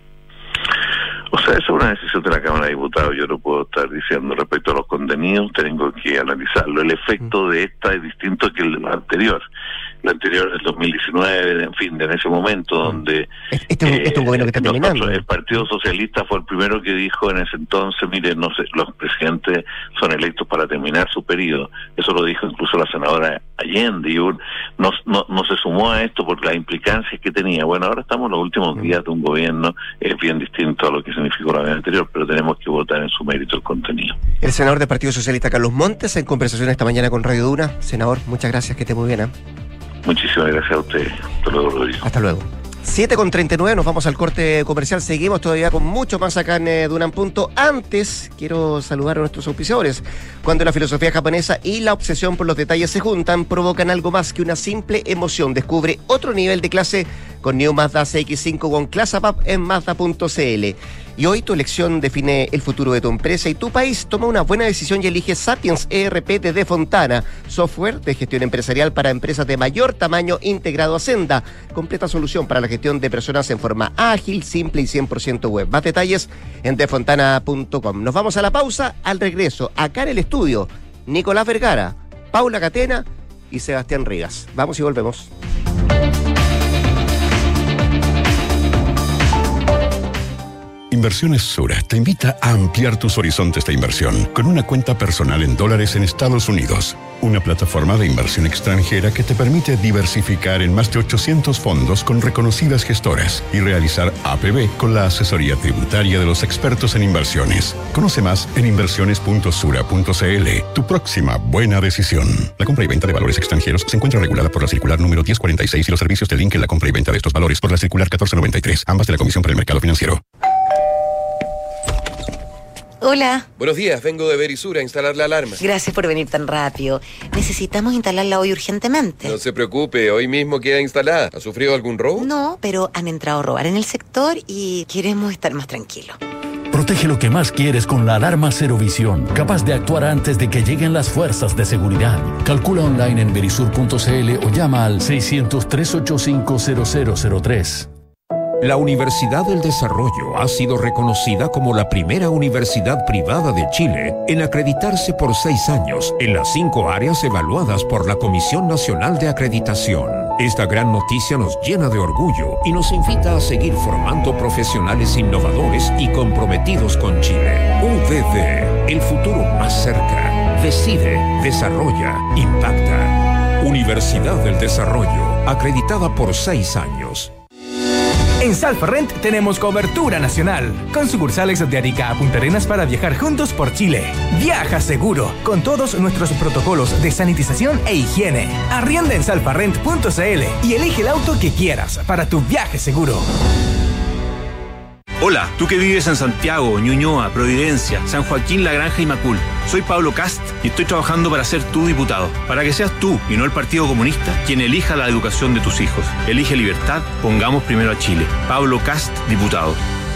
O sea, esa es una decisión de la Cámara de Diputados, yo no puedo estar diciendo respecto a los contenidos, tengo que analizarlo. El efecto de esta es distinto que el anterior. El anterior es el dos mil diecinueve, en fin, en ese momento donde... Este, eh, este es un gobierno que está terminando. El Partido Socialista fue el primero que dijo en ese entonces, mire, no sé, los presidentes son electos para terminar su periodo. Eso lo dijo incluso la senadora Allende, y un, no, no, no se sumó a esto por las implicancias que tenía. Bueno, ahora estamos en los últimos días de un gobierno, es bien distinto a lo que significó la vez anterior, pero tenemos que votar en su mérito el contenido. El senador del Partido Socialista, Carlos Montes, en conversación esta mañana con Radio Duna. Senador, muchas gracias, que esté muy bien, ¿eh? Muchísimas gracias a usted. Hasta luego, Rodrigo. Hasta luego. siete con treinta y nueve, nos vamos al corte comercial. Seguimos todavía con mucho más acá en eh, Duna en Punto. Antes, quiero saludar a nuestros auspiciadores. Cuando la filosofía japonesa y la obsesión por los detalles se juntan, provocan algo más que una simple emoción. Descubre otro nivel de clase con New Mazda C X cinco con ClassAPAP en Mazda punto c l. Y hoy tu elección define el futuro de tu empresa y tu país. Toma una buena decisión y elige Sapiens E R P de Fontana, software de gestión empresarial para empresas de mayor tamaño integrado a Senda. Completa solución para la gestión de personas en forma ágil, simple y cien por ciento web. Más detalles en defontana punto com. Nos vamos a la pausa. Al regreso, acá en el estudio, Nicolás Vergara, Paula Catena y Sebastián Rivas. Vamos y volvemos. Inversiones Sura te invita a ampliar tus horizontes de inversión con una cuenta personal en dólares en Estados Unidos. Una plataforma de inversión extranjera que te permite diversificar en más de ochocientos fondos con reconocidas gestoras y realizar A P B con la asesoría tributaria de los expertos en inversiones. Conoce más en inversiones punto sura punto c l. Tu próxima buena decisión. La compra y venta de valores extranjeros se encuentra regulada por la circular número diez cuarenta y seis y los servicios de link en la compra y venta de estos valores por la circular catorce noventa y tres, ambas de la Comisión para el Mercado Financiero. Hola. Buenos días, vengo de Verisur a instalar la alarma. Gracias por venir tan rápido. Necesitamos instalarla hoy urgentemente. No se preocupe, hoy mismo queda instalada. ¿Ha sufrido algún robo? No, pero han entrado a robar en el sector y queremos estar más tranquilos. Protege lo que más quieres con la alarma Cero Visión, capaz de actuar antes de que lleguen las fuerzas de seguridad. Calcula online en verisur punto c l o llama al seiscientos, trescientos ochenta y cinco, cero cero cero tres. La Universidad del Desarrollo ha sido reconocida como la primera universidad privada de Chile en acreditarse por seis años en las cinco áreas evaluadas por la Comisión Nacional de Acreditación. Esta gran noticia nos llena de orgullo y nos invita a seguir formando profesionales innovadores y comprometidos con Chile. U D D, el futuro más cerca. Decide, desarrolla, impacta. Universidad del Desarrollo, acreditada por seis años. En Salfarrent tenemos cobertura nacional, con sucursales de Arica a Punta Arenas para viajar juntos por Chile. Viaja seguro, con todos nuestros protocolos de sanitización e higiene. Arrienda en salfarrent punto c l y elige el auto que quieras para tu viaje seguro. Hola, tú que vives en Santiago, Ñuñoa, Providencia, San Joaquín, La Granja y Macul. Soy Pablo Cast y estoy trabajando para ser tu diputado. Para que seas tú y no el Partido Comunista quien elija la educación de tus hijos. Elige libertad, pongamos primero a Chile. Pablo Cast, diputado.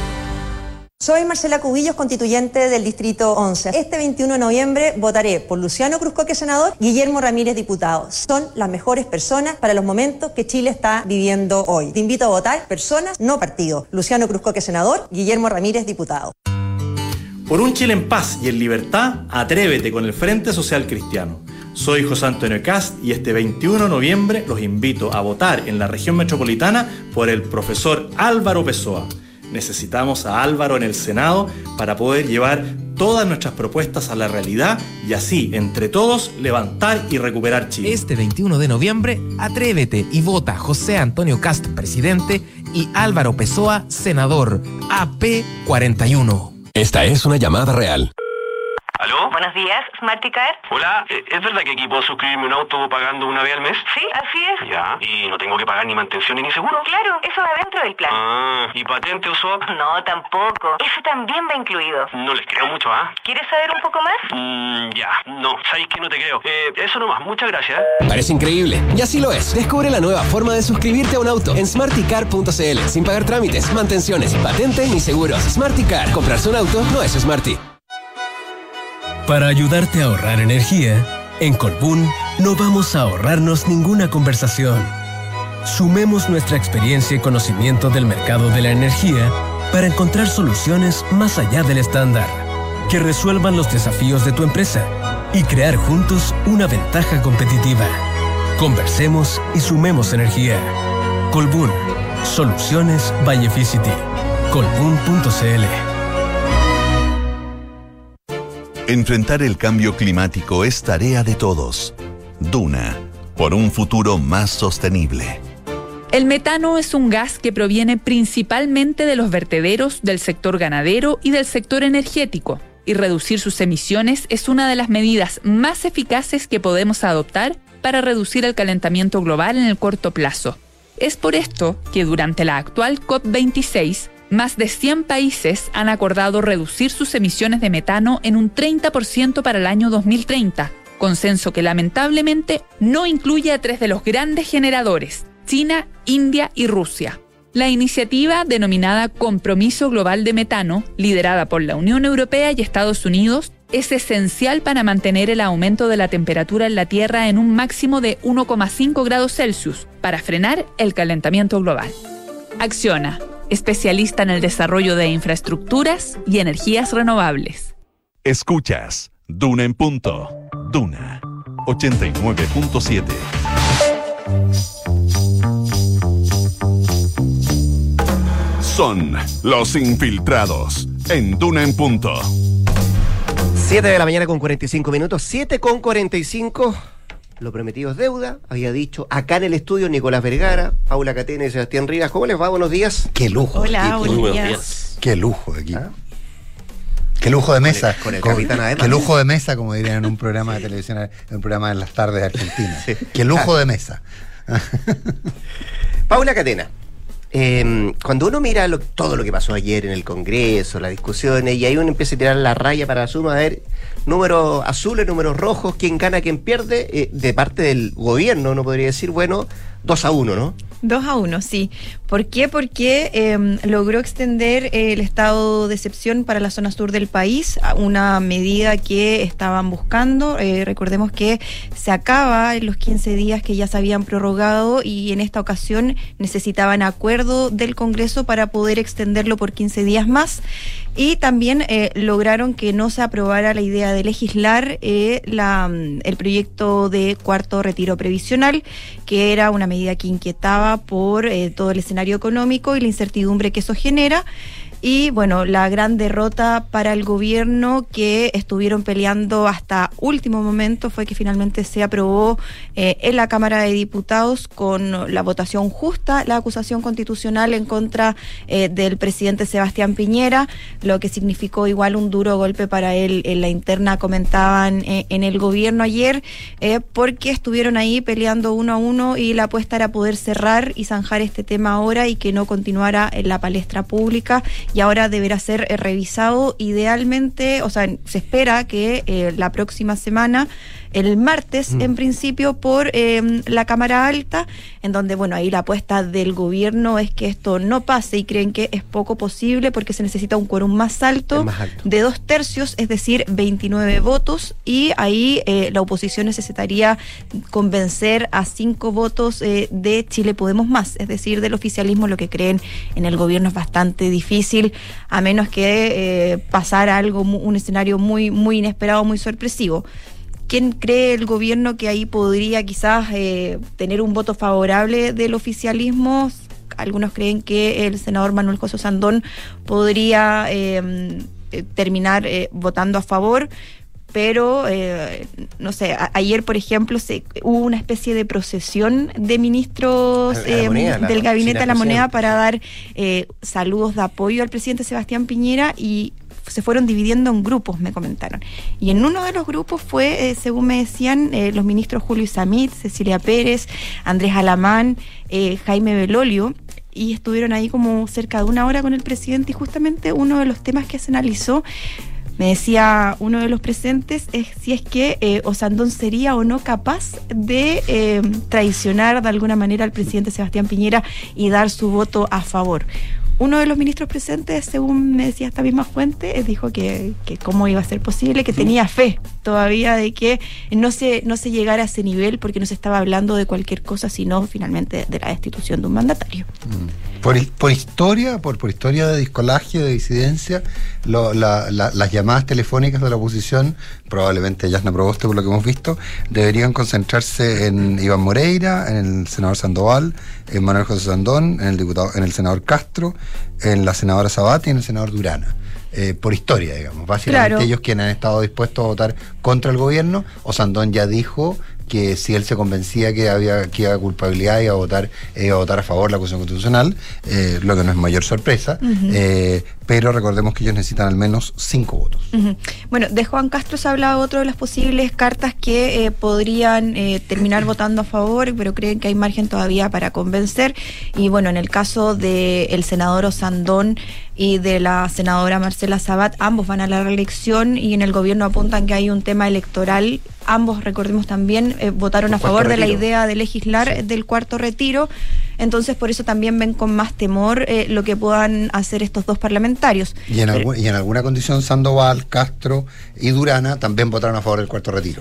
Soy Marcela Cubillos, constituyente del Distrito once. Este veintiuno de noviembre votaré por Luciano Cruzcoque, senador, Guillermo Ramírez, diputado. Son las mejores personas para los momentos que Chile está viviendo hoy. Te invito a votar personas, no partidos. Luciano Cruzcoque, senador, Guillermo Ramírez, diputado. Por un Chile en paz y en libertad, atrévete con el Frente Social Cristiano. Soy José Antonio Cast y este veintiuno de noviembre los invito a votar en la región metropolitana por el profesor Álvaro Pessoa. Necesitamos a Álvaro en el Senado para poder llevar todas nuestras propuestas a la realidad y así, entre todos, levantar y recuperar Chile. Este veintiuno de noviembre, atrévete y vota José Antonio Cast, presidente, y Álvaro Pessoa, senador. A P cuarenta y uno. Esta es una llamada real. ¿Aló? Buenos días, Smarticar. Hola, ¿es verdad que aquí puedo suscribirme a un auto pagando una vez al mes? Sí, así es. Ya, ¿y no tengo que pagar ni mantención ni seguro? Claro, eso va dentro del plan. Ah, ¿y patente o S O A P? No, tampoco. Eso también va incluido. No les creo mucho, ¿ah? ¿eh? ¿Quieres saber un poco más? Mm, ya, no, sabéis que no te creo. Eh, eso nomás, muchas gracias. Parece increíble, y así lo es. Descubre la nueva forma de suscribirte a un auto en smarticar punto c l, sin pagar trámites, mantenciones, patente ni seguros. Smarticar, comprarse un auto no es Smarty. Para ayudarte a ahorrar energía, en Colbún no vamos a ahorrarnos ninguna conversación. Sumemos nuestra experiencia y conocimiento del mercado de la energía para encontrar soluciones más allá del estándar, que resuelvan los desafíos de tu empresa y crear juntos una ventaja competitiva. Conversemos y sumemos energía. Colbún, soluciones by Efficity. colbún punto c l. Enfrentar el cambio climático es tarea de todos. Duna, por un futuro más sostenible. El metano es un gas que proviene principalmente de los vertederos, del sector ganadero y del sector energético, y reducir sus emisiones es una de las medidas más eficaces que podemos adoptar para reducir el calentamiento global en el corto plazo. Es por esto que durante la actual COP veintiséis, más de cien países han acordado reducir sus emisiones de metano en un treinta por ciento para el año dos mil treinta, consenso que lamentablemente no incluye a tres de los grandes generadores, China, India y Rusia. La iniciativa, denominada Compromiso Global de Metano, liderada por la Unión Europea y Estados Unidos, es esencial para mantener el aumento de la temperatura en la Tierra en un máximo de uno coma cinco grados Celsius para frenar el calentamiento global. Acciona, especialista en el desarrollo de infraestructuras y energías renovables. Escuchas Duna en Punto. Duna ochenta y nueve punto siete. Son los infiltrados en Duna en Punto. siete de la mañana con cuarenta y cinco minutos, siete con cuarenta y cinco. Lo prometido es deuda, había dicho. Acá en el estudio Nicolás Vergara, Paula Catena y Sebastián Rivas. ¿Cómo les va? Buenos días. Qué lujo. Hola, buenos, buenos días. días. Qué lujo de equipo. ¿Ah? Qué lujo de mesa. Con el, con el capitán además. Qué lujo de mesa, como dirían en un programa de televisión, en un programa en las tardes de Argentina. Sí. Qué lujo de mesa. Paula Catena. Eh, cuando uno mira lo, todo lo que pasó ayer en el Congreso, las discusiones, y ahí uno empieza a tirar la raya para la suma, a ver, números azules, números rojos, quién gana, quién pierde, eh, de parte del gobierno, uno podría decir, bueno, dos a uno, ¿no? dos a uno, sí. ¿Por qué? Porque eh, logró extender eh, el estado de excepción para la zona sur del país, una medida que estaban buscando. Eh, recordemos que se acaba en los quince días que ya se habían prorrogado y en esta ocasión necesitaban acuerdo del Congreso para poder extenderlo por quince días más. Y también eh, lograron que no se aprobara la idea de legislar eh, la, el proyecto de cuarto retiro previsional, que era una medida que inquietaba por eh, todo el escenario económico y la incertidumbre que eso genera. Y bueno, la gran derrota para el gobierno, que estuvieron peleando hasta último momento, fue que finalmente se aprobó eh, en la Cámara de Diputados con la votación justa la acusación constitucional en contra eh, del presidente Sebastián Piñera, lo que significó igual un duro golpe para él. En la interna comentaban eh, en el gobierno ayer, eh, porque estuvieron ahí peleando uno a uno y la apuesta era poder cerrar y zanjar este tema ahora y que no continuara en la palestra pública. Y ahora deberá ser eh, revisado idealmente, o sea, se espera que eh, la próxima semana, el martes, mm. en principio, por eh, la Cámara Alta, en donde, bueno, ahí la apuesta del gobierno es que esto no pase y creen que es poco posible porque se necesita un quórum más alto, más alto. de dos tercios, es decir, veintinueve votos, y ahí eh, la oposición necesitaría convencer a cinco votos eh, de Chile Podemos Más, es decir, del oficialismo. Lo que creen en el gobierno es bastante difícil, a menos que eh, pasara algo, un escenario muy, muy inesperado, muy sorpresivo. ¿Quién cree el gobierno que ahí podría quizás eh, tener un voto favorable del oficialismo? Algunos creen que el senador Manuel José Sandón podría eh, terminar eh, votando a favor, pero eh, no sé, a, ayer por ejemplo se, hubo una especie de procesión de ministros eh, la moneda, del la, Gabinete de la Moneda para dar eh, saludos de apoyo al presidente Sebastián Piñera, y se fueron dividiendo en grupos, me comentaron. Y en uno de los grupos fue, eh, según me decían, eh, los ministros Julio Isamit, Cecilia Pérez, Andrés Alamán, eh, Jaime Belolio, y estuvieron ahí como cerca de una hora con el presidente, y justamente uno de los temas que se analizó, me decía uno de los presentes, es si es que eh, Osandón sería o no capaz de eh, traicionar de alguna manera al presidente Sebastián Piñera y dar su voto a favor. Uno de los ministros presentes, según me decía esta misma fuente, dijo que, que cómo iba a ser posible, que tenía fe todavía de que no se, no se llegara a ese nivel, porque no se estaba hablando de cualquier cosa, sino finalmente de la destitución de un mandatario. Por, por historia, por, por historia de discolagio, de disidencia, lo, la, la, las llamadas telefónicas de la oposición, probablemente Yasna Proboste, por lo que hemos visto, deberían concentrarse en Iván Moreira, en el senador Sandoval, en Manuel José Sandón, en el diputado, en el senador Castro, en la senadora Sabat y en el senador Durana. Eh, por historia, digamos. Básicamente claro. Ellos quienes han estado dispuestos a votar contra el gobierno. Osandón ya dijo que si él se convencía que había que iba culpabilidad iba a votar, iba a votar a favor de la acusación constitucional, eh, lo que no es mayor sorpresa, uh-huh. eh, pero recordemos que ellos necesitan al menos cinco votos. Uh-huh. Bueno, de Juan Castro se hablaba otro de las posibles cartas que eh, podrían eh, terminar votando a favor, pero creen que hay margen todavía para convencer. Y bueno, en el caso del senador Osandón y de la senadora Marcela Sabat, ambos van a la reelección y en el gobierno apuntan que hay un tema electoral. Ambos, recordemos también, eh, votaron a favor de la idea de legislar sí. del cuarto retiro. Entonces, por eso también ven con más temor eh, lo que puedan hacer estos dos parlamentarios. Y en, algún, y en alguna condición, Sandoval, Castro y Durana también votaron a favor del cuarto retiro.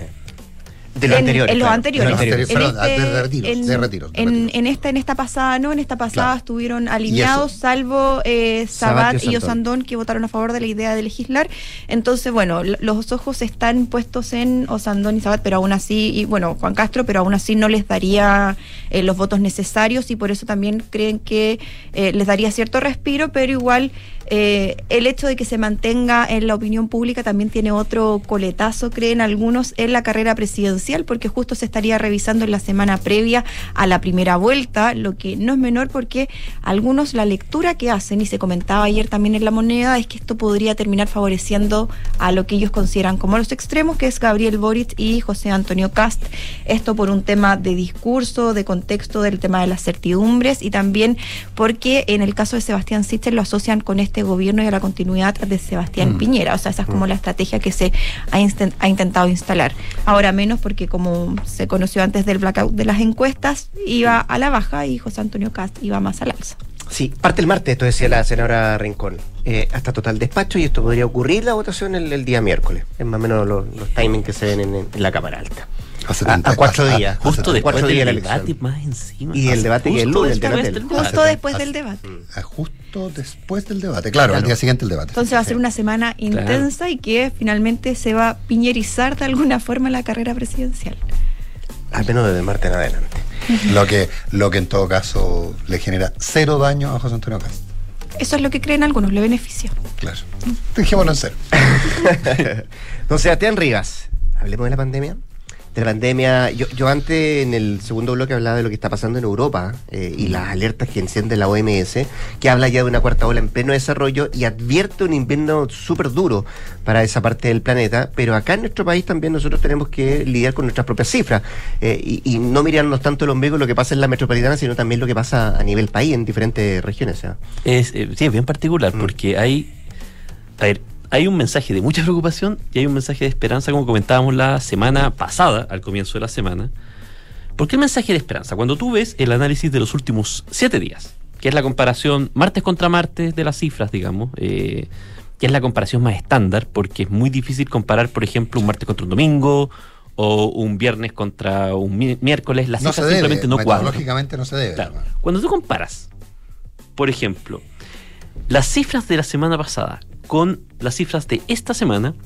De los en, anteriores. En los claro. anteriores. De los anteriores, en perdón, este, de retiros. En, de retiros, de en, retiros. en esta, en esta pasada, no, en esta pasada claro. estuvieron alineados, salvo eh, Sabat, Sabat y Osandón, que votaron a favor de la idea de legislar. Entonces, bueno, los ojos están puestos en Osandón y Sabat, pero aún así, y bueno, Juan Castro, pero aún así no les daría eh, los votos necesarios y por eso también creen que eh, les daría cierto respiro, pero igual eh, el hecho de que se mantenga en la opinión pública también tiene otro coletazo, creen algunos, en la carrera presidencial, porque justo se estaría revisando en la semana previa a la primera vuelta, lo que no es menor porque algunos la lectura que hacen, y se comentaba ayer también en La Moneda, es que esto podría terminar favoreciendo a lo que ellos consideran como los extremos, que es Gabriel Boric y José Antonio Kast. Esto por un tema de discurso, de contexto del tema de las certidumbres y también porque en el caso de Sebastián Sichel lo asocian con este gobierno y a la continuidad de Sebastián mm. Piñera. O sea, esa es como mm. la estrategia que se ha, instent- ha intentado instalar. Ahora menos porque como se conoció antes del blackout de las encuestas, iba a la baja y José Antonio Kast iba más al alza. Sí, parte el martes, esto decía la senadora Rincón, eh, hasta total despacho, y esto podría ocurrir la votación el, el día miércoles. Es más o menos los, los timings que se ven en, en la Cámara Alta. A, a cuatro días. Justo después cuatro del días debate más encima. Y el debate que es el lunes. El debate del, justo después del debate. Ah, justo después del debate, claro, claro, al día siguiente el debate. Entonces va a ser una semana intensa claro. y que finalmente se va a piñerizar de alguna forma la carrera presidencial. Al menos desde martes en adelante. Lo que, lo que en todo caso le genera cero daño a José Antonio Kast. Eso es lo que creen algunos, le beneficia. Claro. Dejémoslo en cero. Don Sebastián Rivas, hablemos de la pandemia. De la pandemia, yo, yo antes en el segundo bloque hablaba de lo que está pasando en Europa eh, y las alertas que enciende la O M S, que habla ya de una cuarta ola en pleno desarrollo y advierte un invierno súper duro para esa parte del planeta, pero acá en nuestro país también nosotros tenemos que lidiar con nuestras propias cifras eh, y, y no mirarnos tanto el ombligo lo que pasa en la metropolitana, sino también lo que pasa a nivel país en diferentes regiones. ¿Sí? Es, eh, sí, es bien particular mm. porque hay... A ver, hay un mensaje de mucha preocupación y hay un mensaje de esperanza, como comentábamos la semana pasada, al comienzo de la semana. ¿Por qué el mensaje de esperanza? Cuando tú ves el análisis de los últimos siete días, que es la comparación martes contra martes de las cifras, digamos, eh, que es la comparación más estándar, porque es muy difícil comparar, por ejemplo, un martes contra un domingo o un viernes contra un mi- miércoles. Las no cifras se debe, simplemente no cuadran. Lógicamente no se debe. Claro. Cuando tú comparas, por ejemplo, las cifras de la semana pasada con las cifras de esta semana,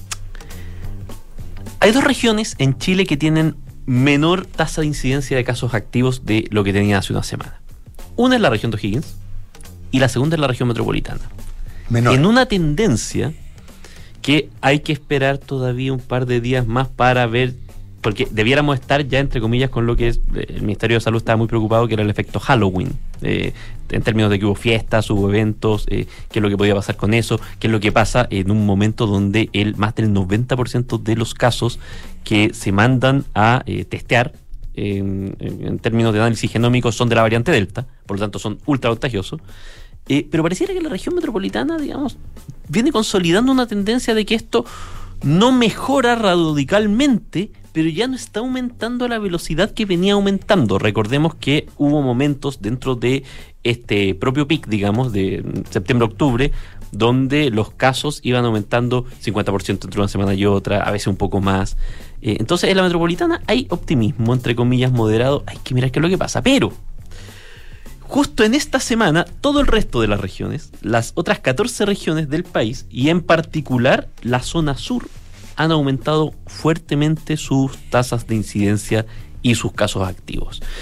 hay dos regiones en Chile que tienen menor tasa de incidencia de casos activos de lo que tenían hace una semana. Una es la región de O'Higgins y la segunda es la región metropolitana. Menor. En una tendencia que hay que esperar todavía un par de días más para ver, porque debiéramos estar ya entre comillas con lo que es, el Ministerio de Salud estaba muy preocupado, que era el efecto Halloween, eh, en términos de que hubo fiestas, hubo eventos, eh, qué es lo que podía pasar con eso, qué es lo que pasa en un momento donde el más del noventa por ciento de los casos que se mandan a eh, testear eh, en, en términos de análisis genómico son de la variante Delta, por lo tanto son ultra contagiosos. Eh, pero pareciera que la región metropolitana, digamos, viene consolidando una tendencia de que esto no mejora radicalmente, pero ya no está aumentando a la velocidad que venía aumentando. Recordemos que hubo momentos dentro de este propio pic, digamos, de septiembre-octubre, donde los casos iban aumentando cincuenta por ciento entre una semana y otra, a veces un poco más. Eh, entonces, en la metropolitana hay optimismo, entre comillas, moderado. Hay que mirar qué es lo que pasa. Pero justo en esta semana, todo el resto de las regiones, las otras catorce regiones del país, y en particular la zona sur, han aumentado fuertemente sus tasas de incidencia y sus casos activos.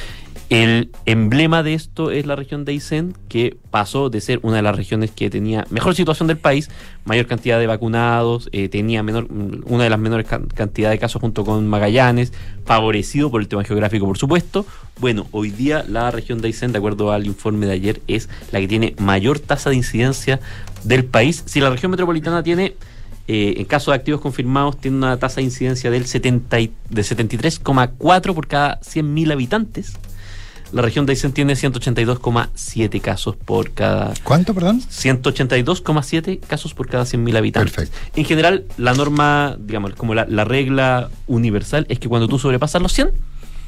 El emblema de esto es la región de Aysén, que pasó de ser una de las regiones que tenía mejor situación del país, mayor cantidad de vacunados, eh, tenía menor, una de las menores can- cantidad de casos junto con Magallanes, favorecido por el tema geográfico, por supuesto. Bueno, hoy día la región de Aysén, de acuerdo al informe de ayer, es la que tiene mayor tasa de incidencia del país. Si la región metropolitana tiene, eh, en caso de activos confirmados, tiene una tasa de incidencia del setenta y, de setenta y tres coma cuatro por cada cien mil habitantes, la región de Aysén tiene ciento ochenta y dos coma siete casos por cada... ¿Cuánto, perdón? ciento ochenta y dos coma siete casos por cada cien mil habitantes. Perfecto. En general, la norma, digamos, como la, la regla universal es que cuando tú sobrepasas los cien,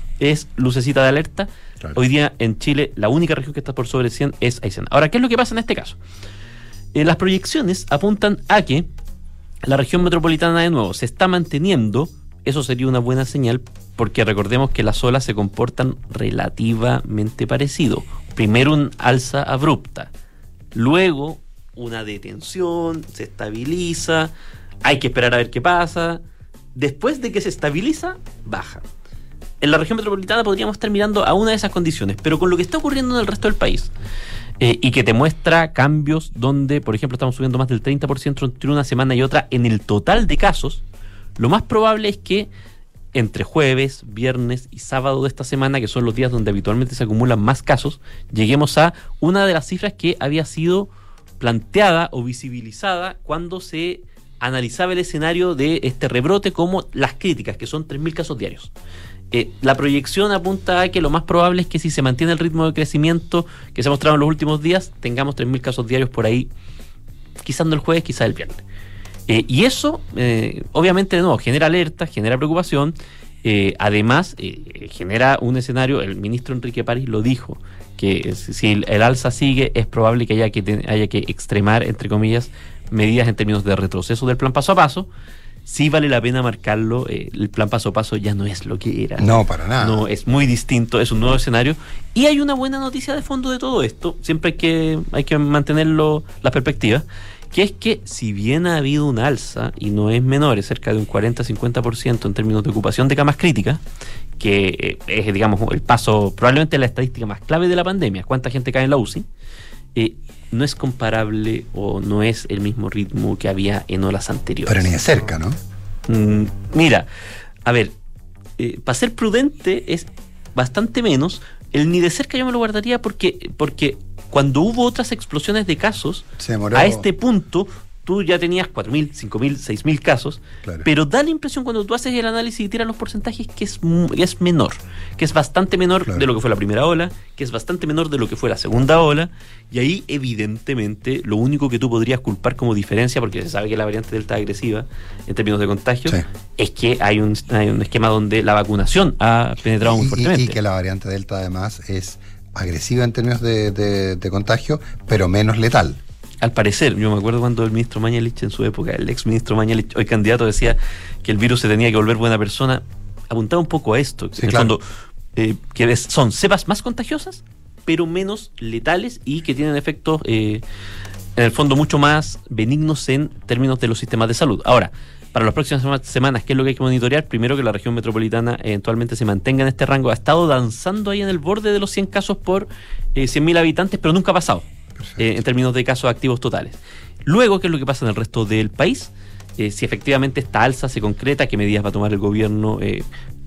es lucecita de alerta. Claro. Hoy día en Chile, la única región que está por sobre cien es Aysén. Ahora, ¿qué es lo que pasa en este caso? Eh, las proyecciones apuntan a que la región metropolitana, de nuevo, se está manteniendo. Eso sería una buena señal, porque recordemos que las olas se comportan relativamente parecido. Primero un alza abrupta, luego una detención, se estabiliza, hay que esperar a ver qué pasa. Después de que se estabiliza, baja. En la región metropolitana podríamos estar mirando a una de esas condiciones, pero con lo que está ocurriendo en el resto del país, eh, y que te muestra cambios donde, por ejemplo, estamos subiendo más del treinta por ciento entre una semana y otra en el total de casos, lo más probable es que entre jueves, viernes y sábado de esta semana, que son los días donde habitualmente se acumulan más casos, lleguemos a una de las cifras que había sido planteada o visibilizada cuando se analizaba el escenario de este rebrote, como las críticas, que son tres mil casos diarios. Eh, la proyección apunta a que lo más probable es que si se mantiene el ritmo de crecimiento que se ha mostrado en los últimos días, tengamos tres mil casos diarios por ahí, quizás no el jueves, quizás el viernes. Eh, y eso, eh, obviamente, de nuevo, genera alerta, genera preocupación. Eh, además, eh, genera un escenario, el ministro Enrique París lo dijo, que si el, el alza sigue, es probable que haya que, te, haya que extremar, entre comillas, medidas en términos de retroceso del plan paso a paso. Sí vale la pena marcarlo, eh, el plan paso a paso ya no es lo que era. No, para nada. No, es muy distinto, es un nuevo escenario. Y hay una buena noticia de fondo de todo esto, siempre hay que, hay que mantenerlo, la perspectiva, que es que si bien ha habido un alza, y no es menor, es cerca de un cuarenta a cincuenta por ciento en términos de ocupación de camas críticas, que eh, es, digamos, el paso, probablemente la estadística más clave de la pandemia, cuánta gente cae en la U C I, eh, no es comparable o no es el mismo ritmo que había en olas anteriores. Pero ni de cerca, ¿no? Mm, mira, a ver, eh, para ser prudente es bastante menos. El ni de cerca yo me lo guardaría porque, porque cuando hubo otras explosiones de casos, a este punto tú ya tenías cuatro mil, cinco mil, seis mil casos, claro. Pero da la impresión cuando tú haces el análisis y tiras los porcentajes que es, es menor, que es bastante menor, claro, de lo que fue la primera ola, que es bastante menor de lo que fue la segunda ola, y ahí evidentemente lo único que tú podrías culpar como diferencia, porque se sabe que la variante Delta es agresiva en términos de contagio, sí, es que hay un, hay un esquema donde la vacunación ha penetrado y, muy fuertemente. Y que la variante Delta además es agresiva en términos de, de, de contagio, pero menos letal. Al parecer, yo me acuerdo cuando el ministro Mañalich en su época, el ex ministro Mañalich, hoy candidato, decía que el virus se tenía que volver buena persona, apuntaba un poco a esto, sí, en el claro. fondo, eh, que es, son cepas más contagiosas, pero menos letales y que tienen efectos, eh, en el fondo, mucho más benignos en términos de los sistemas de salud. Ahora, para las próximas semanas, ¿qué es lo que hay que monitorear? Primero, que la región metropolitana eventualmente se mantenga en este rango. Ha estado danzando ahí en el borde de los cien casos por eh, cien mil habitantes, pero nunca ha pasado. Eh, en términos de casos activos totales. Luego, ¿qué es lo que pasa en el resto del país? Eh, si efectivamente esta alza se concreta, ¿qué medidas va a tomar el gobierno? Eh,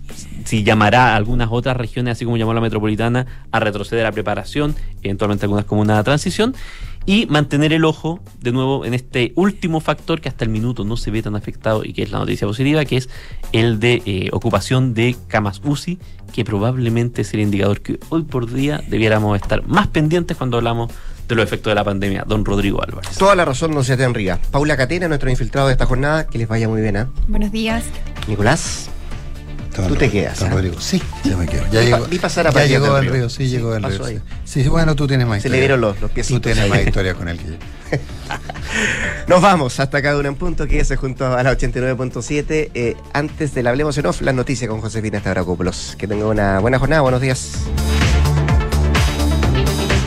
si llamará a algunas otras regiones, así como llamó la metropolitana, a retroceder a preparación, eventualmente algunas como una transición, y mantener el ojo, de nuevo, en este último factor que hasta el minuto no se ve tan afectado y que es la noticia positiva, que es el de eh, ocupación de camas U C I, que probablemente es el indicador que hoy por día debiéramos estar más pendientes cuando hablamos de los efectos de la pandemia. Don Rodrigo Álvarez. Toda la razón, don Sebastián Riga. Paula Catena, nuestro infiltrado de esta jornada, que les vaya muy bien, ¿eh? Buenos días. Nicolás, don tú te quedas, don ¿eh? Rodrigo. Sí, yo me quedo. Ya vi, llegó, vi pasar a ya llegó del el río, sí, sí, llegó el río. Sí. sí, bueno, tú tienes más Se historia. le dieron los, los piecitos. Tú tienes ahí. más historia con él que yo. Nos vamos hasta cada uno en punto, quédese junto a la ochenta y nueve punto siete. Eh, antes del Hablemos en Off, las noticias con Josefina Stavrakopoulos. Que tenga una buena jornada, buenos días.